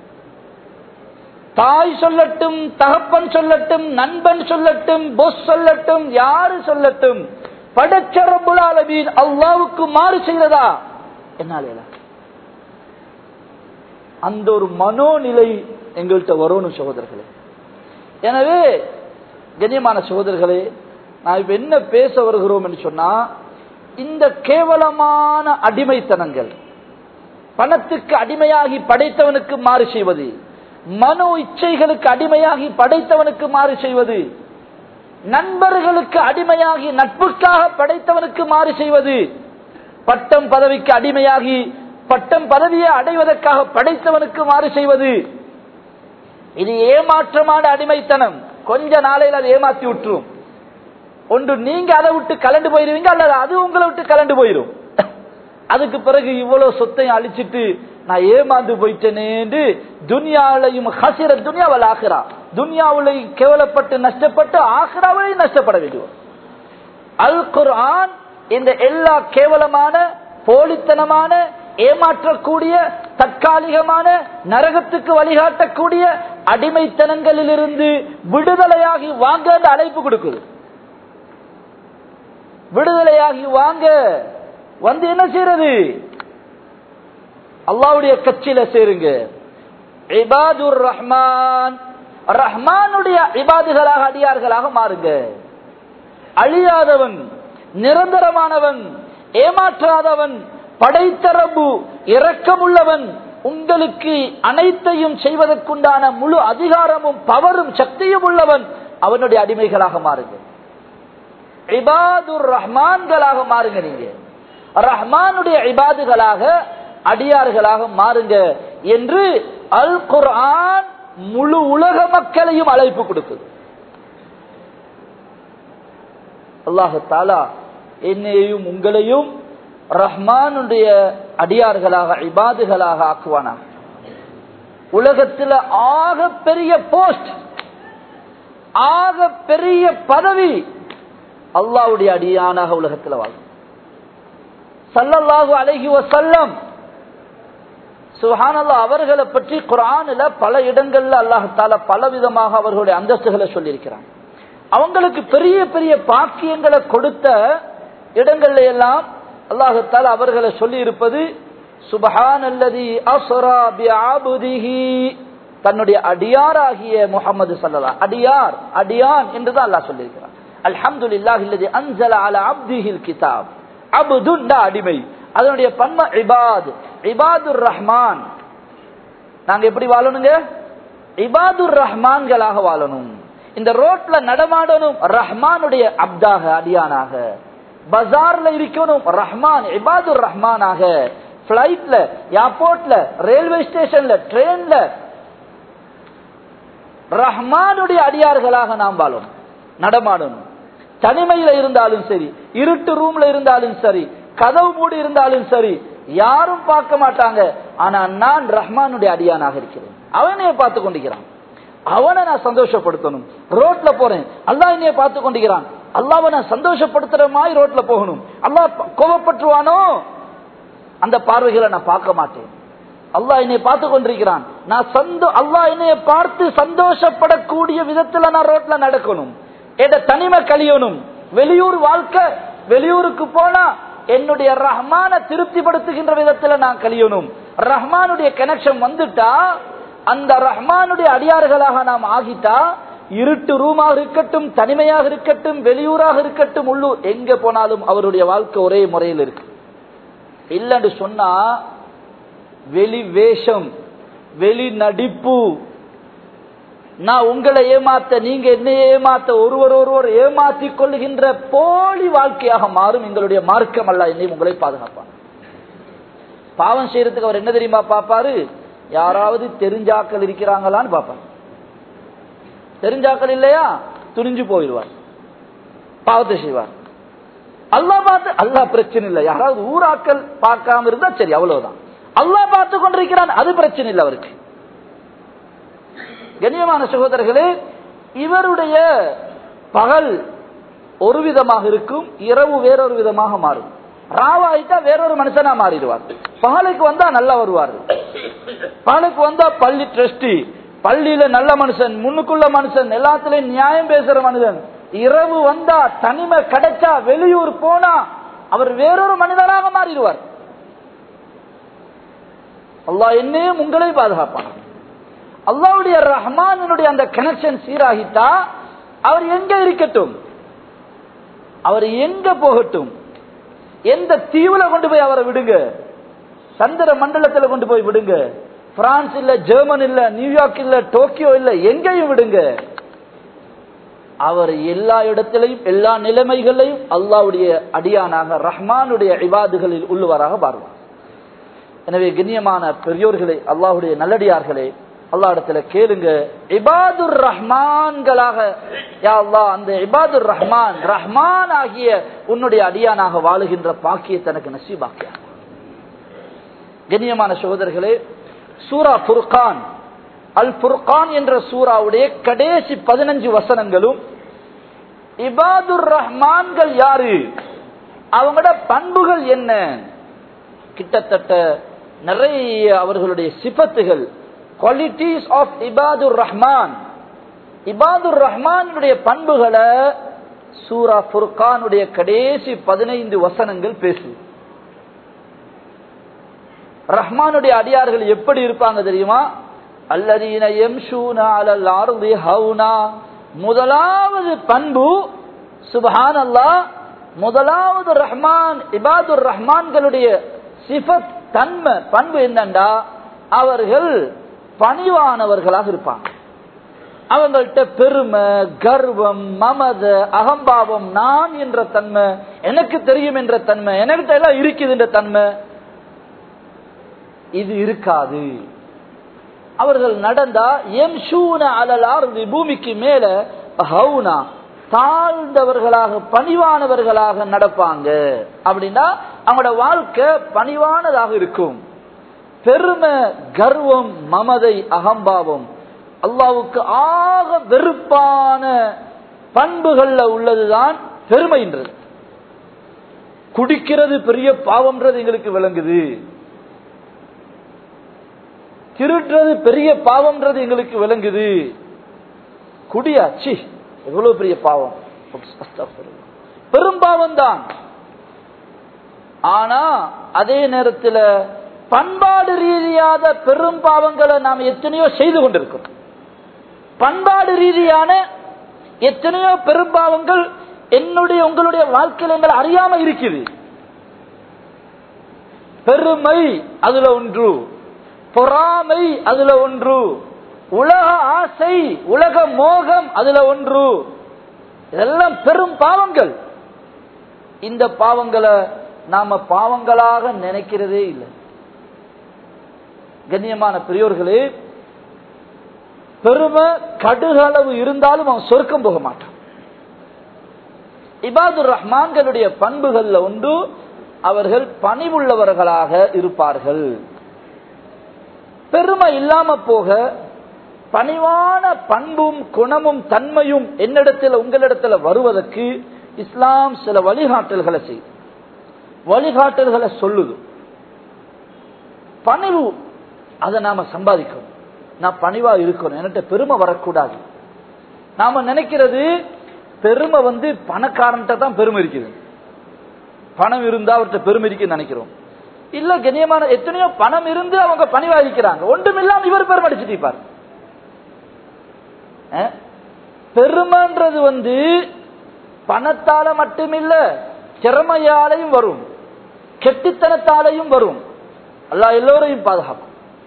தாய் சொல்லட்டும், தகப்பன் சொல்லட்டும், நண்பன் சொல்லட்டும், பொஸ் சொல்லட்டும், யாரு சொல்லட்டும், படைச்ச ரப்புல் ஆலமீன் அல்லாஹ்வுக்கு மாறு செய்யறதா என்னால அந்த ஒரு மனோநிலை எங்கள்கிட்ட வரணும் சகோதரர்களே. எனவே கண்ணியமான சகோதரர்களே, நான் இப்ப என்ன பேச வருகிறோம் என்று சொன்னா, இந்த கேவலமான அடிமைத்தனங்கள், பணத்துக்கு அடிமையாகி படைத்தவனுக்கு மாறு செய்வது, மனோ இச்சைகளுக்கு அடிமையாகி படைத்தவனுக்கு மாறு செய்வது, நண்பர்களுக்கு அடிமையாகி நட்புக்காக படைத்தவனுக்கு மாறு செய்வது, பட்டம் பதவிக்கு அடிமையாகி பட்டம் பதவியை அடைவதற்காக படைத்தவனுக்கு மாறு செய்வது, இது ஏமாற்றமான அடிமைத்தனம். கொஞ்ச நாளையில் அதை ஏமாற்றி விட்டுரும். ஒன்று நீங்க அதை விட்டு கலண்டு போயிருவீங்க, அல்லது அது உங்களை விட்டு கலண்டு போயிரும். அதுக்கு பிறகு இவ்வளவு சொத்தையும் அழிச்சிட்டு நான் ஏமாந்து போயிட்டேனே, துனியாவிலையும் ஹசிர துனியாவல் ஆகிறா, துனியாவிலையும் கேவலப்பட்டு நஷ்டப்பட்டு ஆகிராவிலையும் நஷ்டப்பட வேண்டும். அல் குர்ஆன் இந்த எல்லா கேவலமான, போலித்தனமான, ஏமாற்றக்கூடிய, தற்காலிகமான, நரகத்துக்கு வழிகாட்டக்கூடிய அடிமைத்தனங்களிலிருந்து விடுதலையாகி வாங்க அழைப்பு கொடுக்குது. விடுதலையாகி வாங்க வந்து என்ன செய்யறது? அல்லாஹ்வுடைய கட்சியில சேருங்க. இபாதுர் ரஹ்மான், ரஹ்மானுடைய இபாதுகளாக, அடியார்களாக மாறுங்க. அழியாதவன், நிரந்தரமானவன், ஏமாற்றாதவன், படைத்த ரப்பு, இரக்கமுள்ளவன், உங்களுக்கு அனைத்தையும் செய்வதற்குண்டான முழு அதிகாரமும் பவரும் சக்தியும் உள்ளவன், அவனுடைய அடிமைகளாக மாறுங்க. இபாதுர் ரஹ்மான்களாக மாறுங்க. நீங்க ரஹ்மானுடைய இபாதுகளாக, அடியார்களாக மாறுங்க என்று அல் குர்ஆன் முழு உலக மக்களையும் அழைப்பு கொடுக்குது. அல்லாஹு தஆலா என்னையும் உங்களையும் ரஹ்மானுடைய அடியார்களாக, இபாதுகளாக ஆக்குவானா. உலகத்தில் ஆக பெரிய போஸ்ட், ஆக பெரிய பதவி அல்லாஹ்வுடைய அடியானாக உலகத்தில் வாழும். ஸல்லல்லாஹு அலைஹி வஸல்லம் சுப்ஹானல்லாஹ், அவர்களை பற்றி குர்ஆனில் பல இடங்கள்ல அல்லாஹ் தஆலா பல விதமாக அவர்களுடைய அந்தஸ்துகளை சொல்லியிருக்கிறான். அவங்களுக்கு பெரிய பெரிய பாக்கியங்களை கொடுத்த இடங்கள்ல எல்லாம் அல்லாஹ் தஆலா அவர்களை சொல்லி இருப்பது சுப்ஹானல்லதி அஸ்ரா பிஅப்திஹி, தன்னுடைய அடியாராகிய முஹம்மது ஸல்லல்லாஹு, அடியார், அடியான் என்றுதான் அல்லாஹ் சொல்லியிருக்கிறான். அல்ஹம்துலில்லாஹில்லதி அன்ஸல அலா அப்திஹில் கிதாப், அப்துன் அடிமை, அதனுடைய பன்மை இபாத், இபாதுர் ரஹ்மான். நாங்க எப்படி வாழணுங்க? இபாதுர் ரஹ்மான்களாக வாழணும். இந்த ரோட்ல நடமாடணும், ரஹ்மானுடைய அப்தாக, அடியானாக. பஜார்ல இருக்கணும், ரஹ்மான், இபாதுர் ரஹ்மானாக. பிளைட்ல, ஏர்போர்ட்ல, ரயில்வே ஸ்டேஷன்ல, ட்ரெயின்ல ரஹ்மானுடைய அடியார்களாக நாம் வாழணும், நடமாடணும். தனிமையில இருந்தாலும் சரி, இருட்டு ரூம்ல இருந்தாலும் சரி, கதவு மூடி இருந்தாலும் சரி, யாரும் பார்க்க மாட்டாங்க. ஆனா நான் ரஹ்மானுடைய அடியானாக இருக்கிறேன். அவனையே பார்த்து கொண்டிருக்கிறான், அவனை நான் சந்தோஷப்படுத்தணும். ரோட்ல போறேன், அல்லாஹ் என்னைய பார்த்து கொண்டிருக்கிறான், அல்லாஹ்வை நான் சந்தோஷப்படுத்துற மாதிரி ரோட்ல போகணும். அல்லாஹ் கோபப்பட்டுவானோ அந்த பார்வைகளை நான் பார்க்க மாட்டேன். அல்லாஹ் என்னை பார்த்து கொண்டிருக்கிறான், நான் அல்லாஹ் என்னைய பார்த்து சந்தோஷப்படக்கூடிய விதத்துல நான் ரோட்ல நடக்கணும். என்ற தனிமை கழியணும். வெளியூர் வாழ்க்கை, வெளியூருக்கு போனா என்னுடைய ரஹ்மான திருப்திப்படுத்துகின்ற விதத்துல நான் கழியணும். ரஹ்மானுடைய கனெக்ஷன் வந்துட்டா, அந்த ரஹ்மானுடைய அடியார்களாக நாம் ஆகிட்டா, இருட்டு ரூமாக இருக்கட்டும், தனிமையாக இருக்கட்டும், வெளியூராக இருக்கட்டும், உள்ளூர் எங்க போனாலும் அவருடைய வாழ்க்கை ஒரே முறையில் இருக்கு. இல்லன்னு சொன்னா வெளி வேஷம், வெளி நடிப்பு, நான் உங்களை ஏமாத்த, நீங்க என்ன ஏமாத்த, ஒருவர் ஏமாற்றிக் கொள்ளுகின்ற போலி வாழ்க்கையாக மாறும் எங்களுடைய மார்க்கம். அல்ல என்னையும் உங்களை பாதுகாப்பான். பாவம் செய்யறதுக்கு அவர் என்ன தெரியுமா பாப்பாரு? யாராவது தெரிஞ்சாக்கள் இருக்கிறாங்களான்னு பாப்பாரு. தெரிஞ்சாக்கள் இல்லையா துணிஞ்சு போயிடுவார், பாவத்தை செய்வார். அல்லாஹ் பார்த்து, அல்லாஹ் பிரச்சனை இல்லை. யாராவது ஊராக்கள் பார்க்காம இருந்தா சரி, அவ்வளவுதான். அல்லாஹ் பார்த்து கொண்டிருக்கிறான், அது பிரச்சனை இல்லை அவருக்கு. கண்ணியமான சகோதரர்களே, இவருடைய பகல் ஒரு விதமாக இருக்கும், இரவு வேறொரு விதமாக மாறும். ராவாயிட்டா வேறொரு மனுஷனா மாறிடுவார். பகலுக்கு வந்தா நல்லா வருவார். பகலுக்கு வந்தா பள்ளி ட்ரஸ்டி, பள்ளியில நல்ல மனுஷன், முன்னுக்குள்ள மனுஷன், எல்லாத்திலையும் நியாயம் பேசுற மனிதன். இரவு வந்தா தனிமை கிடைச்சா வெளியூர் போனா அவர் வேறொரு மனிதனாக மாறிடுவார். அல்லாஹ் என்னையும் உங்களை பாதுகாப்பான். அல்லாஹ்வுடைய ரஹ்மானுடைய அந்த கனெக்ஷன் சீராகிட்டா அவர் எங்க இருக்கட்டும், அவர் எங்க போகட்டும், எந்த தீவுல கொண்டு போய் அவரை விடுங்க, சந்திர மண்டலத்தில் கொண்டு போய் விடுங்க, பிரான்ஸ் இல்ல, ஜெர்மன் இல்ல, நியூயார்க் இல்ல, டோக்கியோ இல்ல, எங்கேயும் விடுங்க, அவர் எல்லா இடத்திலையும் எல்லா நிலைமைகளையும் அல்லாஹ்வுடைய அடியானாக ரஹ்மானுடைய இபாதுகளில் உள்ளவராக பாருவார். எனவே கண்ணியமான பெரியோர்களே, அல்லாஹ்வுடைய நல்லடியார்களே, அல்லாஹ் இடத்துல கேளுங்க, இபாதுர் ரஹ்மான்களாக யா அல்லாஹ் அந்த இபாதுர் ரஹ்மான் ரஹ்மான் ஆகிய உன்னுடைய அடியானாக வாழுகின்ற பாக்கியத்தை எனக்கு நசீபாக்கியா. கண்ணியமான சகோதரர்களே, சூரா ஃபுர்கான், அல் ஃபுர்கான் என்ற சூராவுடைய கடைசி 15 வசனங்களும் இபாதுர் ரஹ்மான்கள் யாரு, அவங்களோட பண்புகள் என்ன, கிட்டத்தட்ட நிறைய அவர்களுடைய சிபத்துகள், குவாலிட்டிஸ் ஆஃப் இபாதுர் ரஹ்மான், இபாதுர் ரஹ்மானுடைய பண்புகளை சூரா ஃபுர்கானுடைய கடைசி 15 வசனங்கள் பேசு. ரஹ்மானுடைய அடியார்கள் எப்படி இருப்பாங்க தெரியுமா? அல்லதீன யம்ஷூன அலல் அர்தி ஹௌனா. முதலாவது பண்பு சுப்ஹானல்லாஹ், முதலாவது ரஹ்மான் இபாதுர் ரஹ்மான்களுடைய சிஃபத் தன்மை பண்பு என்னண்டா, அவர்கள் பணிவானவர்களாக இருப்பாங்க. அவங்கள்ட்ட பெருமை, கர்வம், மமத, அகம்பாவம், நான் என்ற தன்மை, எனக்கு தெரியும் என்ற தன்மை, எனக்கிட்ட எல்லாம் இருக்குது என்ற தன்மை இது இருக்காது. அவர்கள் நடந்தா யம்ஷூன அலல் அர்தி, பூமிக்கு மேல, ஹௌனா, தாழ்ந்தவர்களாக பணிவானவர்களாக நடப்பாங்க. அப்படின்னா அவங்களோட வாழ்க்கை பணிவானதாக இருக்கும். பெருமை, கர்வம், மமதை, அகம்பாவம் அல்லாஹ்வுக்கு ஆக வெறுப்பான பண்புகள்ல உள்ளதுதான் பெருமைன்றது. குடிக்கிறது பெரிய பாவம்ன்றது எங்களுக்கு விளங்குது, திருடுறது பெரிய பாவம்ன்றது எங்களுக்கு விளங்குது. குடியாச்சு எவ்வளவு பெரிய பாவம், பெரும் பாவம் தான். ஆனா அதே நேரத்தில் பண்பாடு ரீதியான பெரும் பாவங்களை நாம் எத்தனையோ செய்து கொண்டிருக்கிறோம். பண்பாடு ரீதியான எத்தனையோ பெரும் பாவங்கள் என்னுடைய உங்களுடைய வாழ்க்கையில் எங்களை அறியாம இருக்குது. பெருமை அதுல ஒன்று, பொறாமை அதுல ஒன்று, உலக ஆசை, உலக மோகம் அதுல ஒன்று. இதெல்லாம் பெரும் பாவங்கள். இந்த பாவங்களை நாம பாவங்களாக நினைக்கிறதே இல்லை. கண்ணியமான பெரியோர்களே, பெருமை கடுகளவு இருந்தாலும் அவன் சொர்க்கம் போக மாட்டான். இபாதுர் ரஹ்மான்களுடைய பண்புகள்ல ஒன்று, அவர்கள் பணிவுள்ளவர்களாக இருப்பார்கள். பெருமை இல்லாம போக பணிவான பண்பும் குணமும் தன்மையும் என்னிடத்தில் உங்களிடத்துல வருவதற்கு இஸ்லாம் சில வழிகாட்டல்களை செய்யும், வழிகாட்டல்களை சொல்லுது. பணிவு அதை நாம சம்பாதிக்கணும். நான் பணிவா இருக்கணும், என்கிட்ட பெருமை வரக்கூடாது. நாம நினைக்கிறது பெருமை பணக்காரன்ட்ட தான் பெருமை இருக்குது, பணம் இருந்தா அவர்கிட்ட பெருமை இருக்குன்னு நினைக்கிறோம். இல்ல கண்ணியமான, எத்தனையோ பணம் இருந்து அவங்க பணிவா இருக்கிறாங்க, ஒன்றும் இல்லாம இவர் பெருமை அடிச்சுட்டு இருப்பார். பெருமைன்றது பணத்தால மட்டுமில்ல, திறமையாலையும் வரும், கெட்டித்தனத்தாலையும் வரும். அல்லாஹ் எல்லோரையும் பாதுகாக்கும்.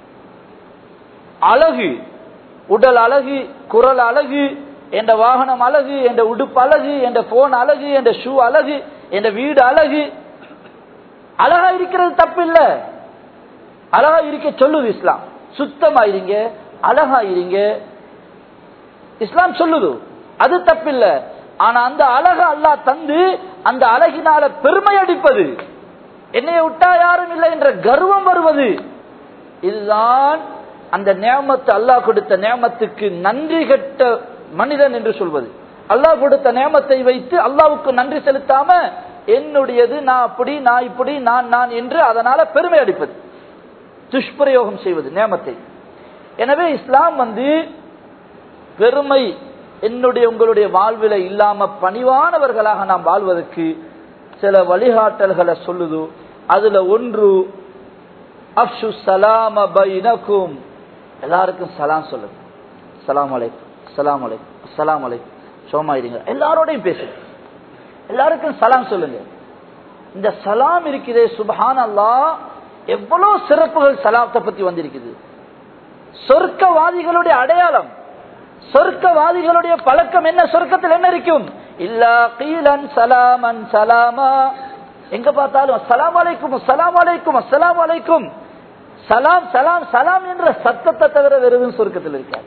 அழகு, உடல் அழகு, குரல் அழகு, என்ற வாகனம் அழகு, என்ற உடுப்பு அழகு, என்ற போன் அழகு, என்ற ஷூ அழகு, என்ற வீடு அழகு. அழகா இருக்கிறது தப்பு இல்ல, அழகா இருக்க சொல்லுது இஸ்லாம். சுத்தமா இருங்க, அழகா இருங்க, இஸ்லாம் சொல்லுது, அது தப்பில்ல. ஆனா அந்த அழகா அல்லாஹ் தந்து அந்த அழகினால பெருமை அடிப்பது, என்னைய விட்டா யாரும் இல்லை என்ற கர்வம் வருவது, இதுதான் அந்த நியமத்து அல்லாஹ் கொடுத்த நியமத்துக்கு நன்றி கெட்ட மனிதன் என்று சொல்வது. அல்லாஹ் கொடுத்த நியமத்தை வைத்து அல்லாஹ்வுக்கு நன்றி செலுத்தாம என்னுடையது, நான் அப்படி, நான் இப்படி, நான் என்று அதனால பெருமை அடிப்பது, துஷ்பிரயோகம் செய்வது நியமத்தை. எனவே இஸ்லாம் பெருமை என்னுடைய உங்களுடைய வாழ்வில இல்லாம பணிவானவர்களாக நாம் வாழ்வதற்கு சில வழிகாட்டல்களை சொல்லுது. அதுல ஒன்று அஃஷு ஸலாம பைனகும், எல்லாருக்கும் சலாம் சொல்லுங்க. ஸலாம் அலைக்கும், ஸலாம் அலைக்கும், ஸலாம் அலைக்கும். சோமாயிருங்க, எல்லாரோடையும் பேசுங்க, எல்லாருக்கும் சலாம் சொல்லுங்க. இந்த சலாம் இருக்குதே சுப்ஹானல்லாஹ், எவ்வளவு சிறப்புகள் சலாத்தை பத்தி வந்திருக்குது. சொர்க்கவாதிகளுடைய அடையாளம், சொர்க்கவாதிகளுடைய பழக்கம் என்ன? சொர்க்கத்தில் என்ன இருக்கும்? இல்லா கீலன் சலாமன் சலாமா, எங்க பார்த்தாலும் அஸ்ஸலாமு அலைக்கும், அஸ்ஸலாமு அலைக்கும், அஸ்ஸலாமு அலைக்கும், சலாம் சலாம் சலாம் என்ற சத்தத்தை தவிர வேறு எதுவும் சொர்க்கத்தில் இருக்காது.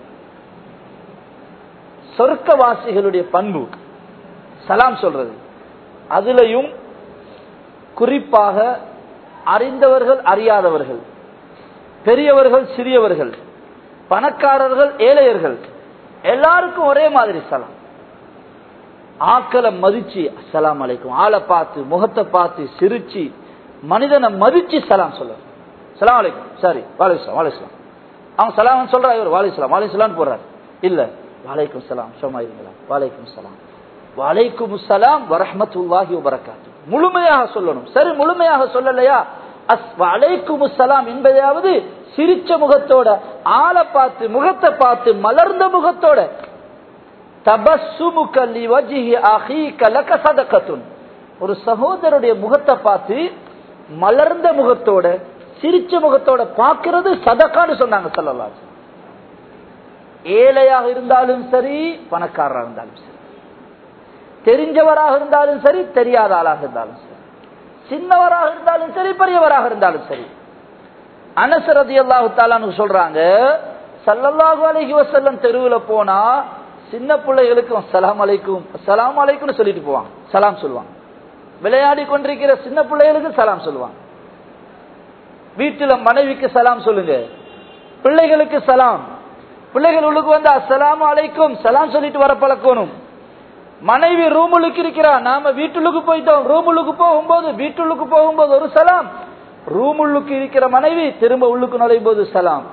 சொர்க்கவாசிகளுடைய பண்பு சலாம் சொல்றது. அதுலயும் குறிப்பாக அறிந்தவர்கள் அறியாதவர்கள், பெரியவர்கள் சிறியவர்கள், பணக்காரர்கள் ஏழையர்கள், எல்லாருக்கும் ஒரே மாதிரி சலாம். ஆக்களை மதிச்சு அஸ்ஸலாமு அலைக்கும், ஆளை பார்த்து முகத்தை பார்த்து சிரிச்சு மனிதனை மதிச்சு சலாம் சொல்ல. சலாம் அலைக்கும், சரி வாலைஸ்லாம் வாலைஸ்லாம், அவங்க சலாம் சொல்றா, இவர் வாலைஸ்லாம் வாலைஸ்லாம் போறாரு. இல்ல, வாலைக்கும் சலாம், சும்மா இருங்களா, வாலைக்கும் சலாம், வாலைக்கும் சலாம் வரஹ்மத்துல்லாஹி வபரகாத்துஹு முழுமையாக சொல்லணும். சரி, முழுமையாக சொல்லலையா, வலைக்கும் சலாம் என்பதையாவது சிரிச்ச முகத்தோட, ஆளை பார்த்து முகத்தை பார்த்து மலர்ந்த முகத்தோட, தபஸ்ஸுமுக லிவஜ்ஹி அஹீக லக ஸதகத்துன், ஒரு சகோதரருடைய முகத்தை பார்த்து மலர்ந்த முகத்தோட சிரிச்ச முகத்தோட பார்க்கிறது சதகான்னு சொன்னாங்க ஸல்லல்லாஹு அலைஹி வஸல்லம். ஏழையாக இருந்தாலும் சரி, பணக்காரராக இருந்தாலும் சரி, தெரிஞ்சவராக இருந்தாலும் சரி, தெரியாத ஆளாக இருந்தாலும் சரி, சின்னவராக இருந்தாலும் சரி, பெரியவராக இருந்தாலும் சரி. அனஸ் ரலியல்லாஹு தஆலா அன்ஹு சொல்றாங்க, ஸல்லல்லாஹு அலைஹி வஸல்லம் தெருவுல போனா சின்ன பிள்ளைகளுக்கு அஸ்ஸலாமு அலைக்கும் அஸ்ஸலாமு அலைக்கும்னு சொல்லிட்டு போவாங்க, சலாம் சொல்லுவாங்க. விளையாடி கொண்டிருக்கிற சின்ன பிள்ளைகளுக்கு சலாம் சொல்லுவாங்க. வீட்டுல மனைவிக்கு சலாம் சொல்லுங்க, பிள்ளைகளுக்கு சலாம். பிள்ளைகள் உள்ளுக்கு வந்து அஸ்ஸலாமு அலைக்கும் சலாம் சொல்லிட்டு வர பழக்கணும். மனைவி ரூமுக்கு இருக்கிறா, நாம வீட்டுக்கு போயிட்டோம், ரூமுக்கு போகும்போது வீட்டுக்கு போகும்போது ஒரு சலாம், ரூமுக்கு இருக்கிற மனைவி திரும்ப உள்ளுக்கு நுழையும் போது சலாம்.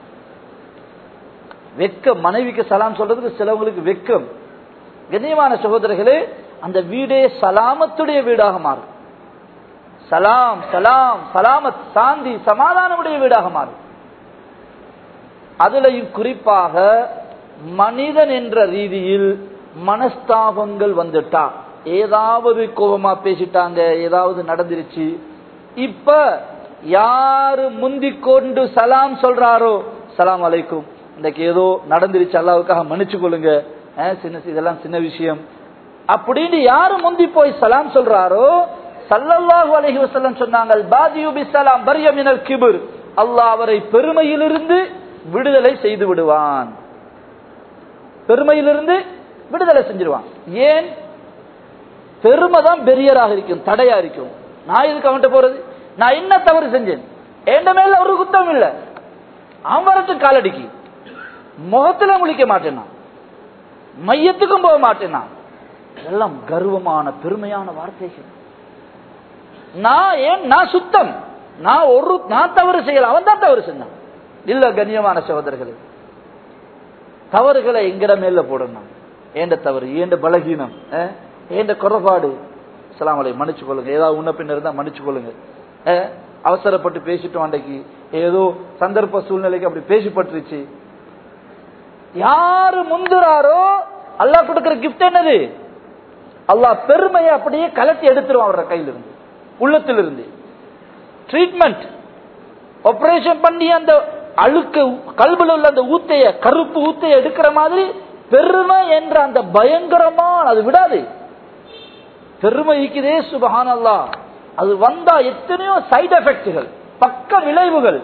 வெக்கம், மனைவிக்கு சலாம் சொல்றதுக்கு சிலவங்களுக்கு வெக்கம். கண்ணியமான சகோதரர்களே, அந்த வீடே சலாமத்துடைய வீடாக மாறும். சலாம் சலாம் சலாமத், சாந்தி சமாதானமுடைய வீடாக மாறும். அதுலயும் குறிப்பாக மனிதன் என்ற ரீதியில் மனஸ்தாபங்கள் வந்துட்டா, ஏதாவது கோபமா பேசிட்டாங்க, ஏதாவது நடந்துருச்சு, இப்ப யாரு முந்திக் கொண்டு சலாம் சொல்றாரோ, சலாம் அலைக்கும், இன்னைக்கு ஏதோ நடந்துருச்சு, அல்லாஹ்வுக்காக மன்னிச்சு கொள்ளுங்க, இதெல்லாம் சின்ன விஷயம் அப்படின்னு யாரு முந்தி போய் சலாம் சொல்றாரோ, ஸல்லல்லாஹு அலைஹி வஸல்லம் சொன்னாங்க, பாதியு பிஸ்ஸலாம் பர்ய மினல் கிப்ர், அல்லாஹ் அவரை பெருமையிலிருந்து விடுதலை செய்து விடுவான், பெருமையிலிருந்து விடுதலை செஞ்சிருவான். ஏன்? பெருமைதான் பெரியராக இருக்கும், தடையா இருக்கும். நான் இதுக்கு அவன்கிட்ட போறது, நான் என்ன தவறு செஞ்சேன், என் மேல ஒரு குத்தம் இல்ல, அவன் வரட்டு காலடிக்கு, முகத்துல முழிக்க மாட்டேன், மையத்துக்கும் போக மாட்டேன். எல்லாம் கர்வமான பெருமையான வார்த்தைகள். நான் சுத்தம், நான் தவறு செய்யல, அவன் தான் தவறு செஞ்சான். இல்ல கண்ணியமான சகோதரர்களே, தவறுகளை எங்கட மேல போடணும். ஏண்ட தவறு, ஏண்ட பலகீனம், ஏண்ட குறைபாடு, அஸ்ஸலாமு அலைக்கும் மன்னிச்சு கொள்ளுங்க, ஏதாவது உன்ன பின்ன இருந்தா மன்னிச்சு கொள்ளுங்க. அவசரப்பட்டு பேசிட்டோம், அன்றைக்கு ஏதோ சந்தர்ப்ப சூழ்நிலைக்கு அப்படி பேசிப்பட்டுருச்சு. யாரு முந்துறாரோ அல்லாஹ் கொடுக்கிற கிஃப்ட் என்னது? அல்லாஹ் பெருமையை அப்படியே கலட்டி எடுத்துருவான் அவர கையிலிருந்து, உள்ளத்திலிருந்து. ட்ரீட்மெண்ட், ஆபரேஷன் பண்ணி அந்த அழுக்கு கல்புல உள்ள அந்த ஊத்தைய, கருப்பு ஊத்தைய எடுக்கிற மாதிரி பெருமை என்ற அந்த பயங்கரமான, அது விடாது. பெருமை இருக்குதே சுப்ஹானல்லாஹ், அது வந்தா எத்தனையோ சைடு எஃபெக்ட்கள், பக்க விளைவுகள்.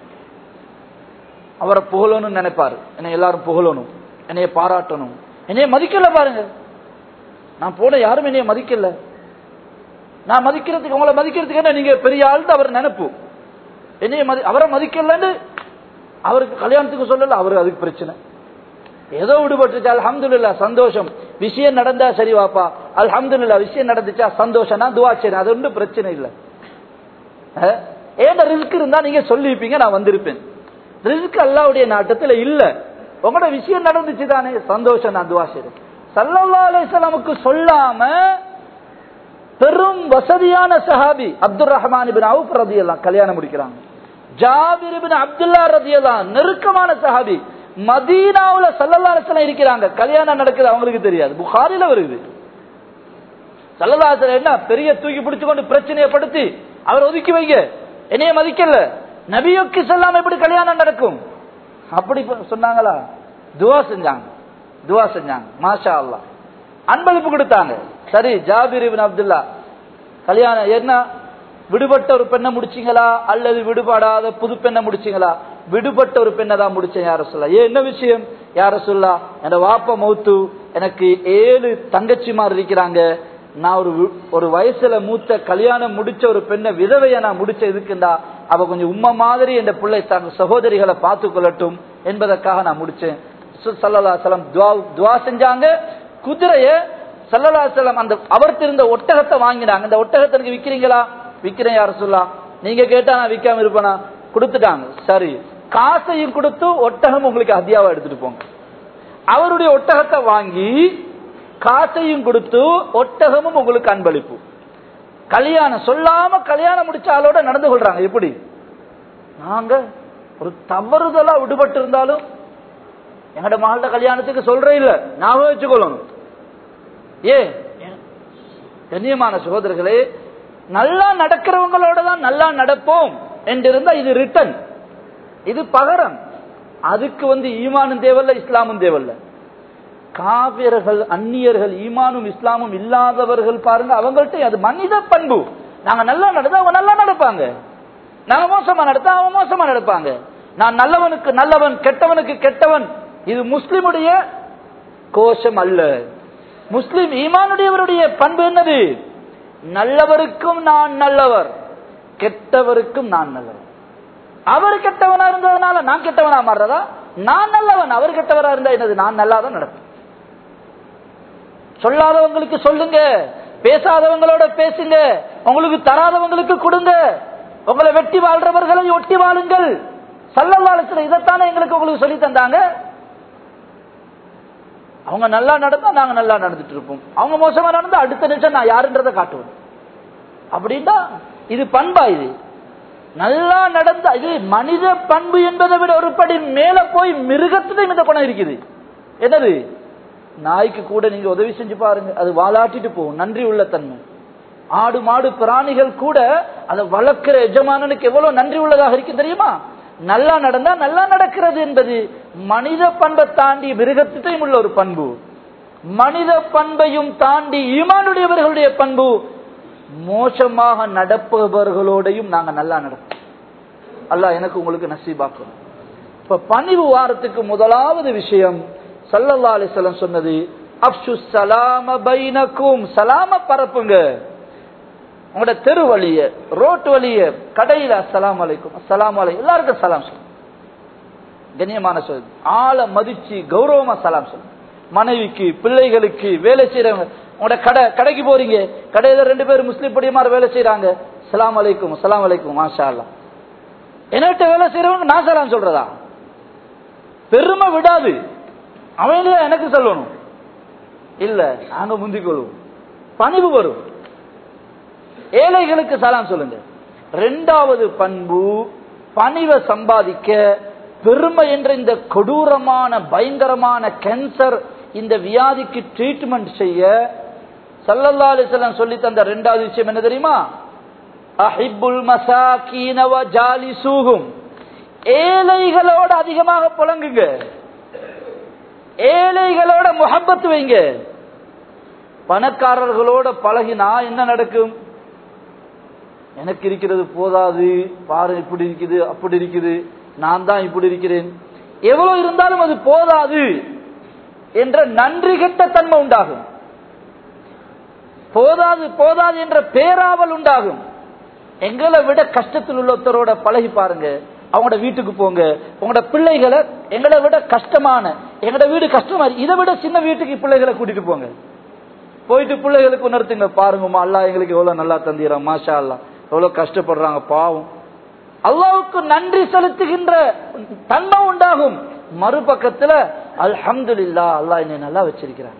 அவரை புகழணும்னு நினைப்பாரு, என்னை எல்லாரும் புகழணும், என்னைய பாராட்டணும், என்னைய மதிக்கல பாருங்க, நான் போன யாரும் என்னைய மதிக்கல, நான் மதிக்கிறதுக்கு, உங்களை மதிக்கிறதுக்கு என்ன நீங்க பெரிய ஆள் அவர் நினைப்பு, என்னைய அவரை மதிக்கலன்னு அவருக்கு கல்யாணத்துக்கு சொல்லல, அவருக்கு அதுக்கு பிரச்சனை. ஏதோ விடுபட்டுச்சா அல்ஹம்துலில்லாஹ் சந்தோஷம், விஷயம் நடந்தா சரி வாப்பா அல்ஹம்துலில்லாஹ், விஷயம் நடந்துச்சா சந்தோஷம், நான் துஆ செய்றேன், அது ஒன்றும் பிரச்சனை இல்லை. ஏன்டா ரிஸ்க் இருந்தா நீங்க சொல்லிருப்பீங்க, நான் வந்திருப்பேன். ரிஸ்க் அல்லாஹ்வுடைய நாட்டத்துல இல்ல, உங்களோட விஷயம் நடந்துச்சு தானே, சந்தோஷம், நான் துஆ செய்றேன். ஸல்லல்லாஹு அலைஹி வஸல்லமுக்கு சொல்லாம பெரும் வசதியான சஹாபி அப்துர் ரஹ்மான் இப்னு அவுஃப் ரலியல்லாஹு கல்யாணம் முடிக்கிறாங்க. ஜாபிர் இப்னு அப்துல்லாஹ் ரலியல்லாஹு நெருக்கமான சஹாபி, மதீனாவுல ஸல்லல்லாஹு அலைஹி வஸல்லம் இருக்கிறாங்க, கல்யாணம் நடக்குது, அவங்களுக்கு தெரியாது. புகாரில வருது. ஸல்லல்லாஹு அலைஹி வஸல்லம் என்ன பெரிய தூக்கி பிடிச்சு கொண்டு பிரச்சனையை படுத்தி அவர் ஒதுக்கி வைங்க, என்னைய மதிக்கல, நபியுக்கு சொல்லாம எப்படி கல்யாணம் நடக்கும் அப்படி சொன்னாங்களா? துஆ செஞ்சாங்க, துஆ செஞ்சாங்க, மாஷா அல்லாஹ், அன்பளிப்பு கொடுத்தாங்க. சரி, ஜாபிர் இப்னு அப்துல்லாஹ் கல்யாணம் என்ன, விடுபட்ட ஒரு பெண்ணை முடிச்சீங்களா அல்லது விடுபடாத புது பெண்ணை முடிச்சீங்களா? விடுபட்ட ஒரு பெண்ணை தான் முடிச்சேன் யா ரசூலுல்லாஹ். என்ன விஷயம் யா ரசூலுல்லாஹ்? என் வாப்பா மௌத்து, எனக்கு 7 தங்கச்சிமார் இருக்கிறாங்க, நான் ஒரு வயசுல மூத்த கல்யாணம் முடிச்ச ஒரு பெண்ணை விதவையை நான் முடிச்ச இதுக்குண்டா அவ கொஞ்சம் உம்மா மாதிரி என் பிள்ளை தன் சகோதரிகளை பார்த்து கொள்ளட்டும் என்பதற்காக நான் முடிச்சேன். ஸல்லல்லாஹு அலைஹி வஸல்லம் துஆ செஞ்சாங்க. குதிரைய ஸல்லல்லாஹு அலைஹி வஸல்லம் அந்த அவர்ட்ட இருந்த ஒட்டகத்தை வாங்கினாங்க. இந்த ஒட்டகத்தை எனக்கு விக்கிறீங்களா? விக்கிறேன் யா ரசூலுல்லாஹ். நீங்க கேட்டா நான் விக்காம இருப்பேனா? கொடுத்துட்டாங்க. சரி, காசையும் கொடுத்து ஒட்டகம் உங்களுக்கு ஹதியாவா எடுத்துட்டு போங்க. அவருடைய ஒட்டகத்தை வாங்கி காசையும் கொடுத்து ஒட்டகமும் உங்களுக்கு அன்பளிப்பு. கல்யாணம் சொல்லாம கல்யாணம் முடிச்ச ஆளோட நடந்து கொள்றாங்க. எப்படி? நாங்க ஒரு தவறுதலா விடுபட்டு இருந்தாலும் எங்கட மகள கல்யாணத்துக்கு சொல்றே இல்ல, ஞாபகம் வச்சுக்கொள்ளணும். கண்ணியமான சகோதரர்களே, நல்லா நடக்கிறவங்களோட தான் நல்லா நடப்போம் என்றிருந்தா இது ரிட்டன், இது பகரம். அதுக்கு ஈமானும் தேவல்ல, இஸ்லாமும் தேவல்ல. காவியர்கள், அந்நியர்கள், ஈமானும் இஸ்லாமும் இல்லாதவர்கள் பாருங்க, அவங்கள்ட்ட அது மனித பண்பு. நாங்க நல்லா நடந்தா அவங்க நல்லா நடப்பாங்க, நாங்க மோசமா நடத்தா அவங்க மோசமா நடப்பாங்க. நான் நல்லவனுக்கு நல்லவன், கெட்டவனுக்கு கெட்டவன், இது முஸ்லிமுடைய கோஷம் அல்ல. முஸ்லிம் ஈமானுடையவருடைய பண்பு என்னது? நல்லவருக்கும் நான் நல்லவர், கெட்டவருக்கும் நான் நல்லவர். அவர் கெட்டவனா இருந்ததுனால நான் கெட்டவனா மாறுறதா? நான் நல்லவன், அவர் கெட்டவரா இருந்தா என்னது? நான் நல்லாதான் நடப்பேன். சொல்லாதவங்களுக்கு சொல்லுங்க, பேசாதவங்களோட பேசுங்க, உங்களுக்கு தராதவங்களுக்கு கொடுங்க, உங்களை வெட்டி வாழ்றவர்களை ஒட்டி வாழுங்கள். ஸல்லல்லாஹு அலைஹி வஸல்லம் இதைத்தானே எங்களுக்கு உங்களுக்கு சொல்லி தந்தாங்க. அவங்க நல்லா நடந்தா நாங்க நல்லா நடந்துட்டு இருப்போம், அவங்க மோசமா நடந்தா அடுத்த நிமிஷம் நான் யாருன்றதை காட்டுவோம். அப்படின்னா இது பண்பா? இது நல்லா நடந்த இது மனித பண்பு என்பதை விட ஒரு படி மேல போய் மிருகத்திலையும் இந்த குணம் இருக்குது. என்னது? நாய்க்கு கூட நீங்க உதவி செஞ்சு பாருங்க, அது வாலாட்டிட்டு போகும், நன்றி உள்ள தன்மை. ஆடு மாடு பிராணிகள் கூட அதை வளர்க்கிற எஜமானனுக்கு எவ்வளவு நன்றி உள்ளதாக இருக்கு தெரியுமா? நல்லா நடந்தா நல்லா நடக்கிறது என்பது மனித பண்பை தாண்டி மிருகத்திட்டையும் உள்ள ஒரு பண்பு. மனித பண்பையும் தாண்டி ஈமானுடையவர்களுடைய பண்பு, மோசமாக நடப்பவர்களோடையும் நாங்க நல்லா நடப்போம். அல்லாஹ் எனக்கு உங்களுக்கு நசீபாக்கும். இப்ப பணிவு வாரத்துக்கு முதலாவது விஷயம் ஸல்லல்லாஹு அலைஹி வஸல்லம் சொன்னது, அஃஷு ஸலாம பைனக்கும், சலாம பரப்புங்க. உங்களோட தெரு வழிய, ரோட்டு வழிய, கடையில அஸ்ஸலாமு அலைக்கும், அஸ்ஸலாமு அலைக்கும், எல்லாருக்கும் சலாம் சொல்லுங்க. கண்ணியமான சொல், ஆள மதிச்சு கௌரவமா சலாம் சொல்லுங்க. மனைவிக்கு, பிள்ளைகளுக்கு, வேலை செய்யறவங்க, உங்களோட கடைக்கு போறீங்க, கடையில 2 பேர் முஸ்லிம் படிமார் வேலை செய்யறாங்க, அஸ்ஸலாமு அலைக்கும், அஸ்ஸலாமு அலைக்கும், மாஷா அல்லாஹ். என்னட்ட வேலை செய்யறவங்க நான் சலாம் சொல்றதா? பெருமை விடாது, அவங்க எனக்கு சொல்லணும் இல்ல, நாங்க முந்திக் கொள்வோம், பணிவு வரும். ஏழைகளுக்கு சலாம் சொல்லுங்க. 2வது பண்பு, பணிவை சம்பாதிக்க பெருமை என்ற இந்த கொடூரமான பயங்கரமான கேன்சர், இந்த வியாதிக்கு ட்ரீட்மெண்ட் செய்ய ஸல்லல்லாஹு அலைஹி வஸல்லம் சொல்லி தந்த 2வது விஷயம் என்ன தெரியுமா? அஹிப்புல் மசாகீன வ ஜாலிசூஹும், ஏழைகளோட அதிகமாக புலங்குங்க, ஏழைகளோட முஹப்பத் வைங்க. பணக்காரர்களோட பழகினா என்ன நடக்கும்? எனக்கு இருக்கிறது போதாது, பாரு இப்படி இருக்குது அப்படி இருக்குது, நான் தான் இப்படி இருக்கிறேன், எவ்வளவு இருந்தாலும் அது போதாது என்ற நன்றி கெட்ட தன்மை உண்டாகும். போதாது போதாது என்ற பேராவல் உண்டாகும். எங்களை விட கஷ்டத்தில் உள்ளவரோட பழகி பாருங்க, அவங்களோட வீட்டுக்கு போங்க. உங்களோட பிள்ளைகளை எங்களை விட கஷ்டமான, எங்களோட வீடு கஷ்டமா இதை விட சின்ன வீட்டுக்கு பிள்ளைகளை கூட்டிட்டு போங்க. போயிட்டு பிள்ளைகளுக்கு உணர்த்துங்க, பாருங்கம்மா அல்லாஹ் எங்களுக்கு எவ்வளவு நல்லா தந்திரான், மாஷா அல்லாஹ் எவ்வளவு கஷ்டப்படுறாங்க பாவம். அல்லாஹ்வுக்கு நன்றி செலுத்துகின்ற தன்மை உண்டாகும். மறுபக்கத்துல அல்ஹம்துலில்லாஹ் அல்லாஹ் என்னை நல்லா வச்சிருக்கிறாங்க.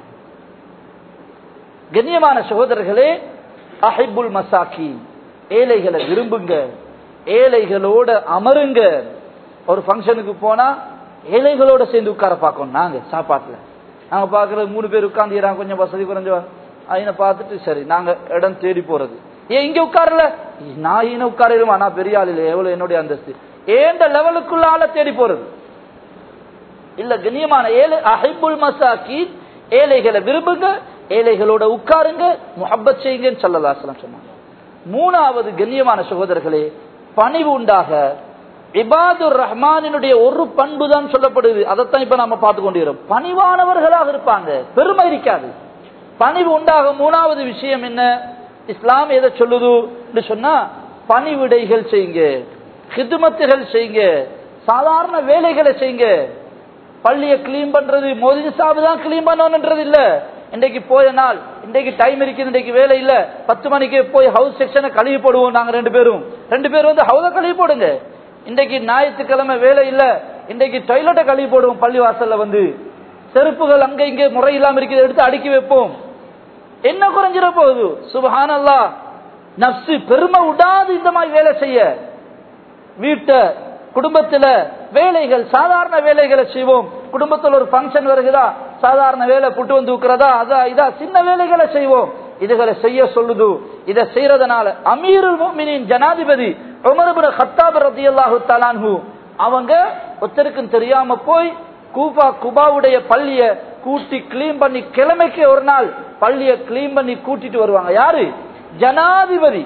கண்ணியமான சகோதரர்களே, அஹிப்புல் மசாக்கீன், ஏழைகளை விரும்புங்க, ஏழைகளோட அமருங்க. ஒரு ஃபங்க்ஷனுக்கு போனா ஏழைகளோட சேர்ந்து உட்கார பார்க்கணும். நாங்க சாப்பாட்டுல நாங்க பாக்குறது 3 பேர் உட்கார்ந்துறாங்க, கொஞ்சம் வசதி குறைஞ்சவன் அவனை பார்த்துட்டு சரி நாங்க இடம் தேடி போறது. ஏன் இங்க உட்காரல, நான் ஈன உட்காரலுமா, நான் பெரிய ஆள் இல்லை, எவ்வளவு என்னுடைய அந்தஸ்து, ஏண்ட லெவலுக்குள்ள ஆளை தேடி போறது இல்ல. கண்ணியமான அஹிப்புல் மசாக்கீன், ஏழைகளை விரும்புங்க, ஏழைகளோட உட்காருங்க, முஹப்பத் செய்யுங்கன்னு ஸல்லல்லாஹு அலைஹி வஸல்லம் சொன்னாங்க. மூணாவது கண்ணியமான சகோதரர்களே, பணிவு உண்டாக. இபாதுர் ரஹ்மானினுடைய ஒரு பண்பு தான் சொல்லப்படுது, அதைத்தான் இப்ப நாம பார்த்து கொண்டிருக்கிறோம். பணிவானவர்களாக இருப்பாங்க, பெருமை இருக்காது, பணிவு உண்டாக. மூணாவது விஷயம் என்ன, இஸ்லாம் எதை சொல்லுது சொன்னா, பணிவிடைகள் செய்யுங்க, ஹிதுமத்துகள் செய்யுங்க, சாதாரண வேலைகளை செய்யுங்க. பள்ளியை கிளீன் பண்றது மோதி சாபு தான் கிளீன் பண்ணணும்ன்றது இல்ல. இன்றைக்கு போய நாள், இன்றைக்கு டைம் இருக்குது, இன்றைக்கு வேலை இல்ல, 10 மணிக்கு போய் ஹவுஸ் செக்ஷனை கழுவி போடுவோம். நாங்க 2 பேரும் வந்து ஹவுஸை கழுவி போடுங்க. இன்றைக்கு ஞாயிற்றுக்கிழமை வேலை இல்ல, இன்றைக்கு டாய்லெட்டை கழுவி போடுவோம். பள்ளி வாசல்ல வந்து செருப்புகள் அங்க இங்க முறை இல்லாம இருக்குது, எடுத்து அடுக்கி வைப்போம். என்ன குறைஞ்சிட போகுது? சுப்ஹானல்லாஹ். நஃப்ஸ் பெருமை விடாது இந்த மாதிரி வேலை செய்ய. வீட்டை குடும்பத்துல வேலைகள், சாதாரண வேலைகளை செய்வோம். குடும்பத்தில் ஒரு ஃபங்க்ஷன் வருகிறதா, சாதாரண வேலை புட்டு வந்து உக்கிறதா, இதா சின்ன வேலைகளை செய்வோம். இதுகளை செய்ய சொல்லுது. இதை செய்யறதுனால அமீருல் முஃமினீன் ஜனாதிபதி உமர் இப்னு கத்தாப் ரலியல்லாஹு தஆலா அன்ஹு அவங்க ஒருத்தருக்கும் தெரியாம போய் குபாவுடைய பள்ளியை கூட்டி கிளீன் பண்ணி, கிழமைக்கு ஒரு நாள் பள்ளியை கிளீன் பண்ணி கூட்டிட்டு வருவாங்க. யாரு? ஜனாதிபதி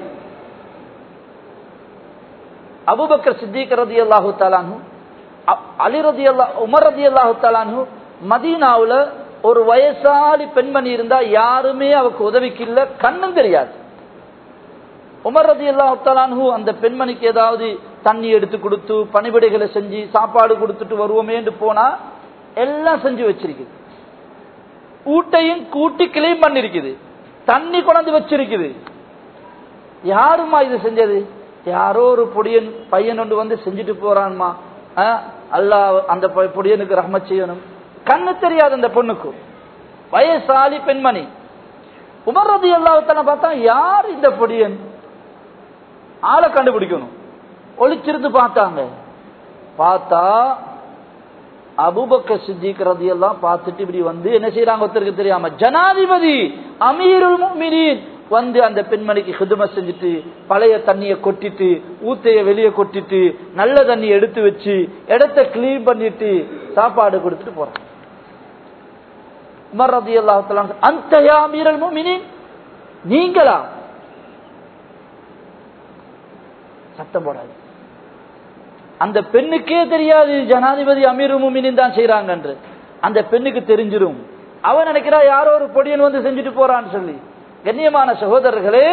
அபூபக்கர் சித்திக் ரலியல்லாஹு தஆலா அன்ஹு, அலி ரலியல்லாஹு, உமர் ரலியல்லாஹு தஆலா அன்ஹு. மதீனாவுல ஒரு வயசாலி பெண்மணி இருந்தா யாருமே அவருக்கு உதவிக்கு இல்ல, கண்ணும் தெரியாது. உமர் ரலியல்லாஹு தஆலா அன்ஹு அந்த பெண்மணிக்கு ஏதாவது தண்ணி எடுத்து கொடுத்து, பணிவிடைகளை செஞ்சு, சாப்பாடு கொடுத்துட்டு வருவோமேன்னு போனா எல்லாம் செஞ்சு வச்சிருக்குது. ஊட்டையும் கூட்டி கிளீன் பண்ணிருக்குது, தண்ணி கொண்டு வச்சிருக்குது. யாருமா இது செஞ்சது? யாரோ ஒரு பொடியன் பையன் ஒன்று வந்து செஞ்சுட்டு போறான்மா, அல்லாஹ் அந்த பொடியனுக்கு ரஹ்மத் செய்யணும். கண்ணு தெரியாது அந்த பொண்ணுக்கு, வயசாலி பெண்மணி. உமர் ரலியல்லாஹு தஆலா பார்த்தா யார் இந்த பொடியன், ஆளை கண்டுபிடிக்கணும். ஒளிச்சிருந்து பார்த்தாங்க. பார்த்தா அபூபக்கர் சித்திக் ரலியல்லாஹு பார்த்துட்டு இப்படி வந்து என்ன செய்யறாங்க ஒருத்தருக்கு தெரியாம, ஜனாதிபதி அமீருல் முஃமினீன் வந்து அந்த பெண்மணிக்கு ஹிதுமத் செஞ்சுட்டு, பழைய தண்ணியை கொட்டிட்டு, ஊத்தைய வெளியே கொட்டிட்டு, நல்ல தண்ணி எடுத்து வச்சு, இடத்தை கிளீன் பண்ணிட்டு, சாப்பாடு கொடுத்துட்டு போறாங்க. உமர் ரலியல்லாஹு தஆலா, அன்த யா அமீருல் முஃமினீன், நீங்களா? சத்தம் போடாது. அந்த பெண்ணுக்கே தெரியாது ஜனாதிபதி அமீருல் முஃமினீன் தான் செய்யறாங்க என்று. அந்த பெண்ணுக்கு தெரிஞ்சிரும். அவன் நினைக்கிறா யாரோ ஒரு பொடியன் வந்து செஞ்சுட்டு போறான்னு சொல்லி. கண்ணியமான சகோதரர்களே,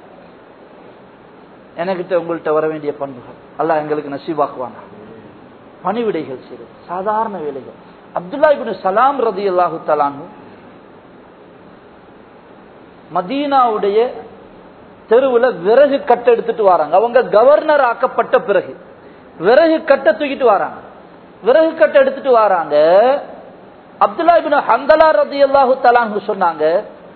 எனக்கிட்ட உங்கள்கிட்ட வர வேண்டிய பண்புகள் அல்லாஹ் எங்களுக்கு நசீபாக்குவாங்க. பணிவிடைகள் செய்வது, சாதாரண வேலைகள். அப்துல்லா இப்னு சலாம் ரலியல்லாஹு தஆலா அன்ஹு மதீனாவுடைய தெருவுல விறகு கட்டை எடுத்துட்டு வராங்க. அவங்க கவர்னர் ஆக்கப்பட்ட பிறகு விறகு கட்டை தூக்கிட்டு வராங்க. விறகு கட்டை எடுத்துட்டு வராங்க. அப்துல்லா இப்னு ஹந்தலா ரலியல்லாஹு தஆலா அன்ஹு சொன்னாங்க,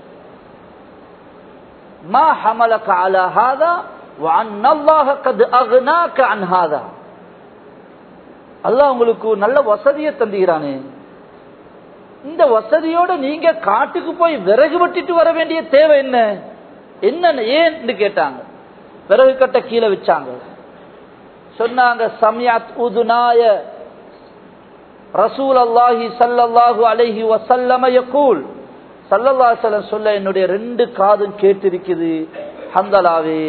மா ஹமலக அலா ஹாதா வ அன்னல்லாஹ கத் அக்னாக அன் ஹாதா. அல்லாஹ் உங்களுக்கு நல்ல வசதியை தந்துகிறானே, இந்த வசதியோட நீங்க காட்டுக்கு போய் விறகு வெட்டிட்டு வர வேண்டிய தேவை என்ன? என்ன ஏன்னு கேட்டாங்க. விறகு கட்ட கீழே வச்சாங்க. சொன்னாங்க, சமியத் உதுனாய ரசூலுல்லாஹி ஸல்லல்லாஹு அலைஹி வஸல்லம் யகூல், ஸல்லல்லாஹு அலைஹி வஸல்லம் சொல்ல என்னுடைய 2 காதும் கேட்டிருக்குது, ஹந்தலாவே,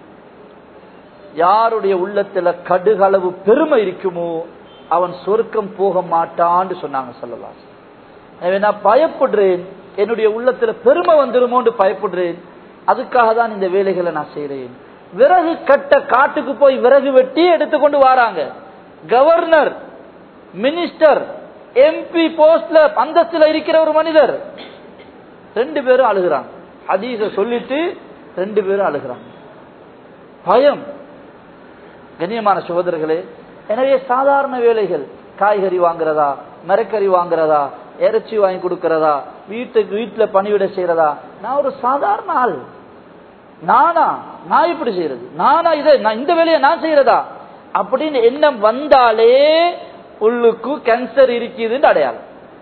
யாருடைய உள்ளத்துல கடுகளவு பெருமை இருக்குமோ அவன் சொர்க்கம் போக மாட்டான்னு சொன்னாங்க ஸல்லல்லாஹு அலைஹி வஸல்லம். நான் பயப்படுறேன், என்னுடைய உள்ளத்துல பெருமை வந்துருமோன்னு பயப்படுறேன், அதுக்காக தான் இந்த வேலைகளை நான் செய்யறேன். விறகு கட்ட காட்டுக்கு போய் விறகு வெட்டி எடுத்துக்கொண்டு வராங்க. கவர்னர், மினிஸ்டர், எம்பி போஸ்ட்ல அந்தஸ்துல இருக்கிற ஒரு மனிதர் 2 பேரும் அழுகிறாங்க. ஹதீஸ சொல்லிட்டு 2 பேரும் அழுகிறாங்க. பயம். கண்ணியமான சகோதரர்களே, எனவே சாதாரண வேலைகள், காய்கறி வாங்குறதா, மரக்கறி வாங்குறதா, இறைச்சி வாங்கி கொடுக்கிறதா, வீட்டுல பணிவிட செய்யறதா, நான் ஒரு சாதாரண ஆள், நான் இப்படி செய்யறது, இந்த வேலையை நான் செய்யறதா அப்படின்னு எண்ணம் வந்தாலே உள்ளுக்கு கேன்சர் இருக்குதுன்னு அடையாளம்.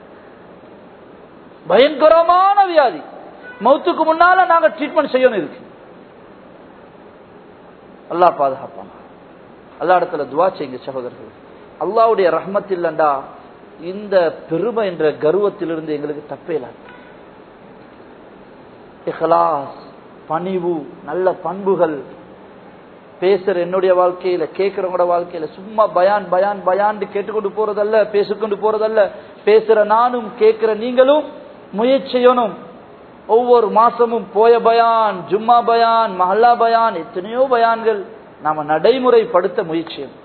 பயங்கரமான வியாதி. மௌத்துக்கு முன்னால நாங்க ட்ரீட்மெண்ட் செய்யணும். இருக்கு. அல்லாஹ் பாதுகாப்பாங்க. அல்லாஹ் இடத்துல துஆ செய்யுங்க சகோதரர்கள். அல்லாஹ்வுடைய ரஹ்மத் இல்லண்டா இந்த பெருமை என்ற கர்வத்திலிருந்து எங்களுக்கு தப்பேல. இஹ்லாஸ், பணிவு, நல்ல பண்புகள் பேசுற என்னுடைய வாழ்க்கையில, கேட்கிறவங்களோட வாழ்க்கையில சும்மா பயான் பயான் பயான் கேட்டுக்கொண்டு போறதல்ல, பேசிக்கொண்டு போறதல்ல. பேசுற நானும் கேட்கிற நீங்களும் முயற்சியணும். ஒவ்வொரு மாசமும் போய பயான், ஜும்மா பயான், மஹல்லா பயான், எத்தனையோ பயான்கள் நாம நடைமுறைப்படுத்த முயற்சியும்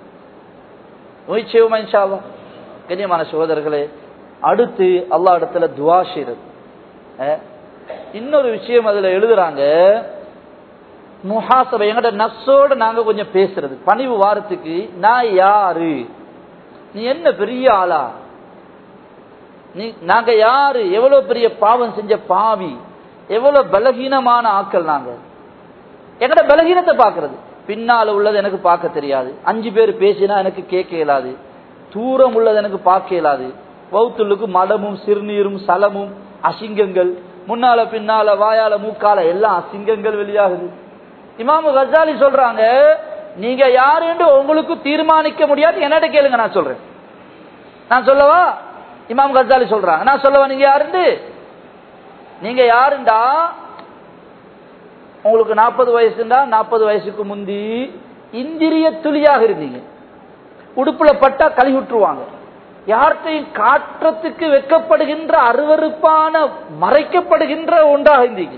இன்ஷா அல்லாஹ். கண்ணியமான சகோதரர்களே, அடுத்து அல்லாஹ் இடத்துல துஆ செய்றது. இன்னொரு விஷயம் அதுல எழுதுறாங்க, முஹாசபா. எங்கட நஃப்ஸோட நாங்க கொஞ்சம் பேசுறது, பணிவு வாரத்துக்கு நான் யாரு, நீ என்ன பெரிய ஆளா, நாங்க யாரு, எவ்வளவு பெரிய பாவம் செஞ்ச பாவி, எவ்வளவு பலகீனமான ஆட்கள். நாங்க எங்கட பலகீனத்தை பாக்குறது, பின்னால உள்ளது எனக்கு பார்க்க தெரியாது, 5 பேர் பேசினா எனக்கு கேட்க இயலாது, தூரம் உள்ளது எனக்கு பார்க்க இயலாது, வௌத்துள்ளுக்கு மடமும் சிறுநீரும் சலமும் அசிங்கங்கள், முன்னால பின்னால வாயால மூக்கால எல்லாம் அசிங்கங்கள் வெளியாகுது. இமாம் கஸாலி சொல்றாங்க, நீங்க யாரு என்று உங்களுக்கு தீர்மானிக்க முடியாது, என்னட்ட கேளுங்க, நான் சொல்றேன். நான் சொல்லவா? இமாம் கஸாலி சொல்றாங்க, நான் சொல்லவா நீங்க யாருண்டு? நீங்க யாருண்டா, உங்களுக்கு 40 வயசுண்டா 40 வயசுக்கு முந்தி இந்திரிய துளியாக இருந்தீங்க, உடுப்புல பட்டா கழுவி விட்டுருவாங்க, யார்கிட்டையும் காற்றத்துக்கு வெட்கப்படுகின்ற அருவருப்பான மறைக்கப்படுகின்ற ஒன்றாக இருந்தீங்க.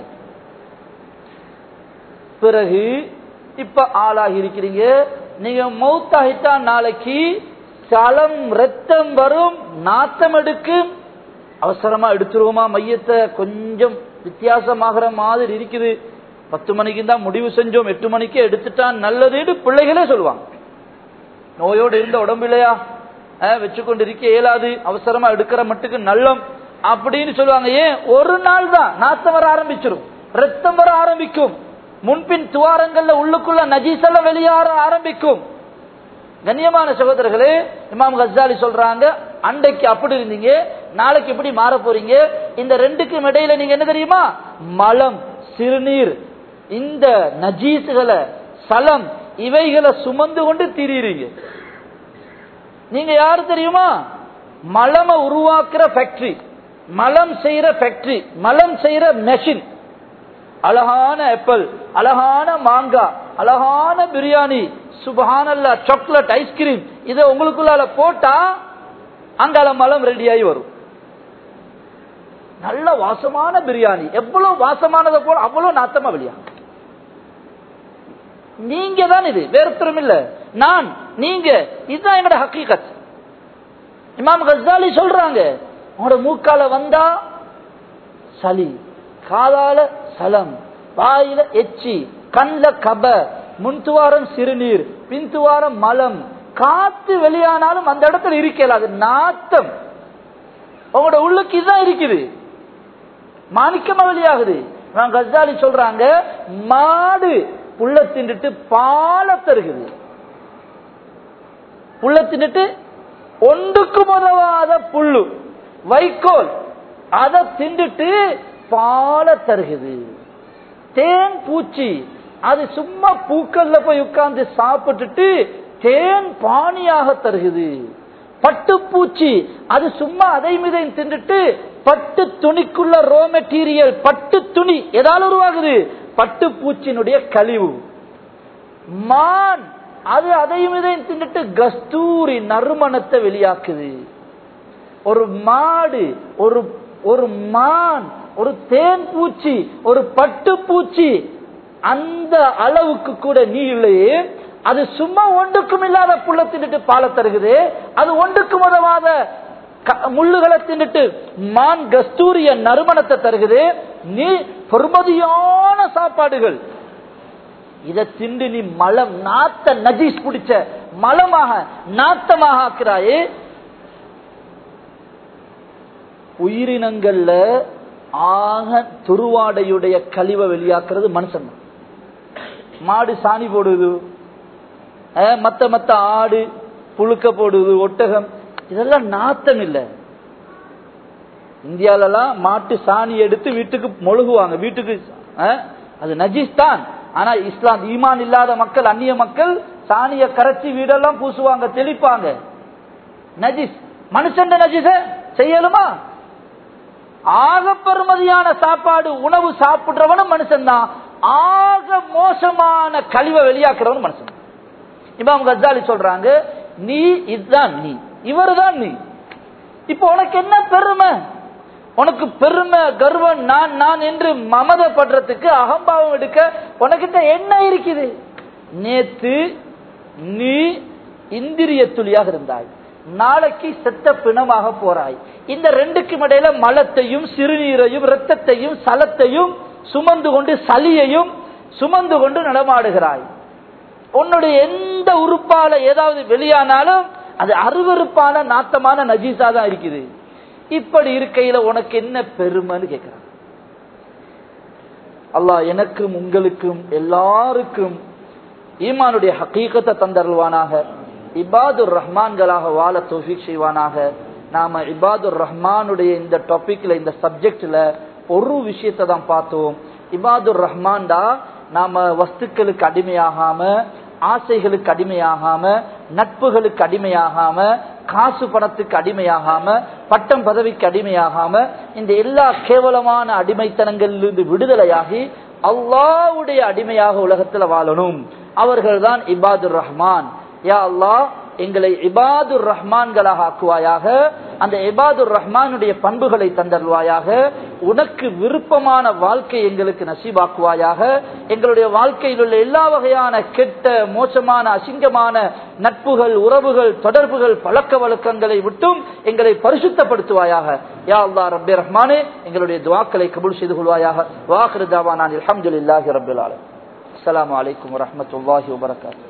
பிறகு இப்ப ஆளாகி இருக்கிறீங்க. நீங்க மௌத்தாகிட்டா நாளைக்கு சலம் ரத்தம் வரும், நாத்தம் எடுக்கும், அவசரமா எடுத்துருவோமா மையத்தை, கொஞ்சம் வித்தியாசமாகிற மாதிரி இருக்குது, 10 மணிக்கு தான் முடிவு செஞ்சோம், 8 மணிக்கு எடுத்துட்டா நல்லதுன்னு பிள்ளைகளே சொல்லுவாங்க. நோயோடு இருந்த உடம்பு இல்லையா, வச்சுக்கொண்டு இருக்க இயலாது, அவசரமா எடுக்கிற மட்டுக்கு நல்லம் அப்படின்னு சொல்லுவாங்க. ஏன்? ஒரு நாள் தான் நாத்தம் வர ஆரம்பிச்சிடும், ரத்தம் வர ஆரம்பிக்கும், முன்பின் துவாரங்கள்ல உள்ளுக்குள்ள நஜீசெல்லாம் வெளியேற ஆரம்பிக்கும். கண்ணியமான சகோதரர்களே, இமாம் கஸாலி சொல்றாங்க, அன்றைக்கு அப்படி இருந்தீங்க, நாளைக்கு எப்படி மாற போறீங்க? இந்த ரெண்டுக்கும் இடையில நீங்க என்ன தெரியுமா, மலம், சிறுநீர், இந்த நஜீசுகளை, சலம், இவைகளை சுமந்து கொண்டு திரியுறீங்க. நீங்க யாரு தெரியுமா? மலம உருவாக்குற ஃபேக்டரி, மலம் செய்யற ஃபேக்டரி, மலம் செய்யற மெஷின். அழகான ஆப்பிள், அழகான மாங்காய், அழகான பிரியாணி, சுப்ஹானல்லாஹ், சாக்லேட், ஐஸ்கிரீம், இதை உங்களுக்குள்ளால போட்டா அங்கால மலம் ரெடியாகி வரும். நல்ல வாசமான பிரியாணி, எவ்வளவு வாசமானதை போல அவ்வளவு நாத்தமா வெளியா. நீங்க தான் இது, வேறுத்தரும் இல்ல, நான், நீங்க, இதுதான் என்னோட ஹக்கீகத். இமாம் கஸாலி சொல்றாங்க, உங்களோட மூக்கால வந்தா சளி, காதால சலம், வாயில எச்சி, கண்ல கப, முன்துவாரம் சிறுநீர், பின்துவாரம் மலம், காத்து வெளியானாலும் அந்த இடத்துல இருக்கலாது, நாத்தம் உங்களோட உள்ளுக்கு இதுதான் இருக்குது, மாணிக்கமா வெளியாகுது. கஸாலி சொல்றாங்க, மாடு புள்ள தின்னுட்டு பால தருகுது, புள்ள தின்னுட்டு ஒன்றுக்கு உதவாத புல்லு வைக்கோல் அதை தின்னுட்டு பால தருகுது. தேன் பூச்சி அது சும்மா பூக்கள்ல போய் உட்கார்ந்து சாப்பிட்டுட்டு தேன் பானியாக தருகுது. பட்டுப்பூச்சி அது சும்மா அதை மீதை தின்னுட்டு பட்டு துணிக்குள்ள ரோ மெட்டீரியல், பட்டு துணி ஏதாவது உருவாகுது, பட்டு பூச்சியினுடைய கழிவு. மான் அது அதையும் இதையும் தின்னுட்டு கஸ்தூரி நறுமணத்தை வெளியாக்குது. ஒரு மாடு, ஒரு மான், ஒரு தேன் பூச்சி, ஒரு பட்டு பூச்சி அந்த அளவுக்கு கூட நீ இல்லையே, அது சும்மா ஒன்றுக்கும் இல்லாத புள்ள தின்னுட்டு பாலை தருகுது, அது ஒன்றுக்கும் உதவாத முள்ளுகளை தின்னுட்டு மான் கஸ்தூரிய நறுமணத்தை தருகுது. நீ பொறுமதியான சாப்பாடுகள் இதை திண்டு நீ மலம் நாத்த நஜீஸ் பிடிச்ச மலமாக நாத்தமாக ஆக்குறாயே. உயிரினங்கள்ல ஆக துருவாடையுடைய கழிவை வெளியாக்குறது மனுஷன். மாடு சாணி போடுது, மத்த ஆடு புழுக்க போடுது, ஒட்டகம், இதெல்லாம் நாத்தம் இல்ல. இந்தியாலலாம் மாட்டு சாணி எடுத்து வீட்டுக்கு மொழுகுவாங்க, வீட்டுக்கு அது நஜீஸ் தான். ஆனா இஸ்லாம் ஈமான் இல்லாத மக்கள், அந்நிய மக்கள் சாணிய கரைச்சி வீடெல்லாம் பூசுவாங்க, தெளிப்பாங்க. நஜீஸ். மனுஷன் நஜீஸ செய்யலுமா? ஆக பெருமதியான சாப்பாடு உணவு சாப்பிடுறவனும் மனுஷன் தான், ஆக மோசமான கழிவை வெளியாக்குறவனும் மனுஷன். இமாம் கஸ்ஸாலி சொல்றாங்க, நீ இதுதான் நீ, இவருதான் நீ. இப்போ உனக்கு என்ன பெருமை? உனக்கு பெருமை கர்வம் நான் நான் என்று மமதப்படுறதுக்கு அகம்பாவம் எடுக்க உனக்கிட்ட என்ன இருக்குது? நேத்து நீ இந்திரிய துளியாக இருந்தாய், நாளைக்கு செத்த பிணமாக போறாய். இந்த ரெண்டுக்கும் இடையில மலத்தையும் சிறுநீரையும் இரத்தத்தையும் சலத்தையும் சுமந்து கொண்டு சளியையும் சுமந்து கொண்டு நடமாடுகிறாய். உன்னுடைய எந்த உறுப்பால ஏதாவது வெளியானாலும் அது அருவருப்பான நாத்தமான நஜீஸா தான் இருக்குது. இப்படி இருக்கையில உனக்கு என்ன பெருமைன்னு கேட்கிறான். அல்லாஹ் எனக்கும் உங்களுக்கும் எல்லாருக்கும் ஈமானுடைய ஹகீகத்தை தந்தருள்வானாக. இபாதுர் ரஹ்மான்களாக வாழ தௌஃபீக் செய்வானாக. நாம இபாதுர் ரஹ்மானுடைய இந்த டாபிக்ல, இந்த சப்ஜெக்ட்ல ஒரு விஷயத்தை தான் பார்த்தோம். இபாதுர் ரஹ்மான்டா நாம வஸ்துக்களுக்கு அடிமையாகாம, ஆசைகளுக்கு அடிமையாகாம, நட்புகளுக்கு அடிமையாகாம, காசு பணத்துக்கு அடிமையாகாம, பட்டம் பதவிக்கு அடிமையாகாம, இந்த எல்லா கேவலமான அடிமைத்தனங்களிலிருந்து விடுதலையாகி அல்லாஹ்வுடைய அடிமையாக உலகத்தில் வாழணும். அவர்கள் தான் இபாதுர் ரஹ்மான். யா அல்லாஹ், எங்களை இபாதுர் ரஹ்மான்களாக ஆக்குவாயாக. அந்த இபாதுர் ரஹ்மானுடைய பண்புகளை தந்தருவாயாக. உனக்கு விருப்பமான வாழ்க்கை எங்களுக்கு நசீபாக்குவாயாக. எங்களுடைய வாழ்க்கையில் உள்ள எல்லா வகையான கெட்ட, மோசமான, அசிங்கமான நட்புகள், உறவுகள், தொடர்புகள், பழக்க வழக்கங்களை விட்டும் எங்களை பரிசுத்தப்படுத்துவாயாக. யா அல்லாஹ் ரப்பே ரஹ்மானே, எங்களுடைய துஆக்களை கபூல் செய்து கொள்வாயாக. வாஹிரு தாவானா அல்ஹம்துலில்லாஹி ரப்பில் ஆலமீன். அஸ்ஸலாமு அலைக்கும் வரஹ்மத்துல்லாஹி வபரகாத்துஹு.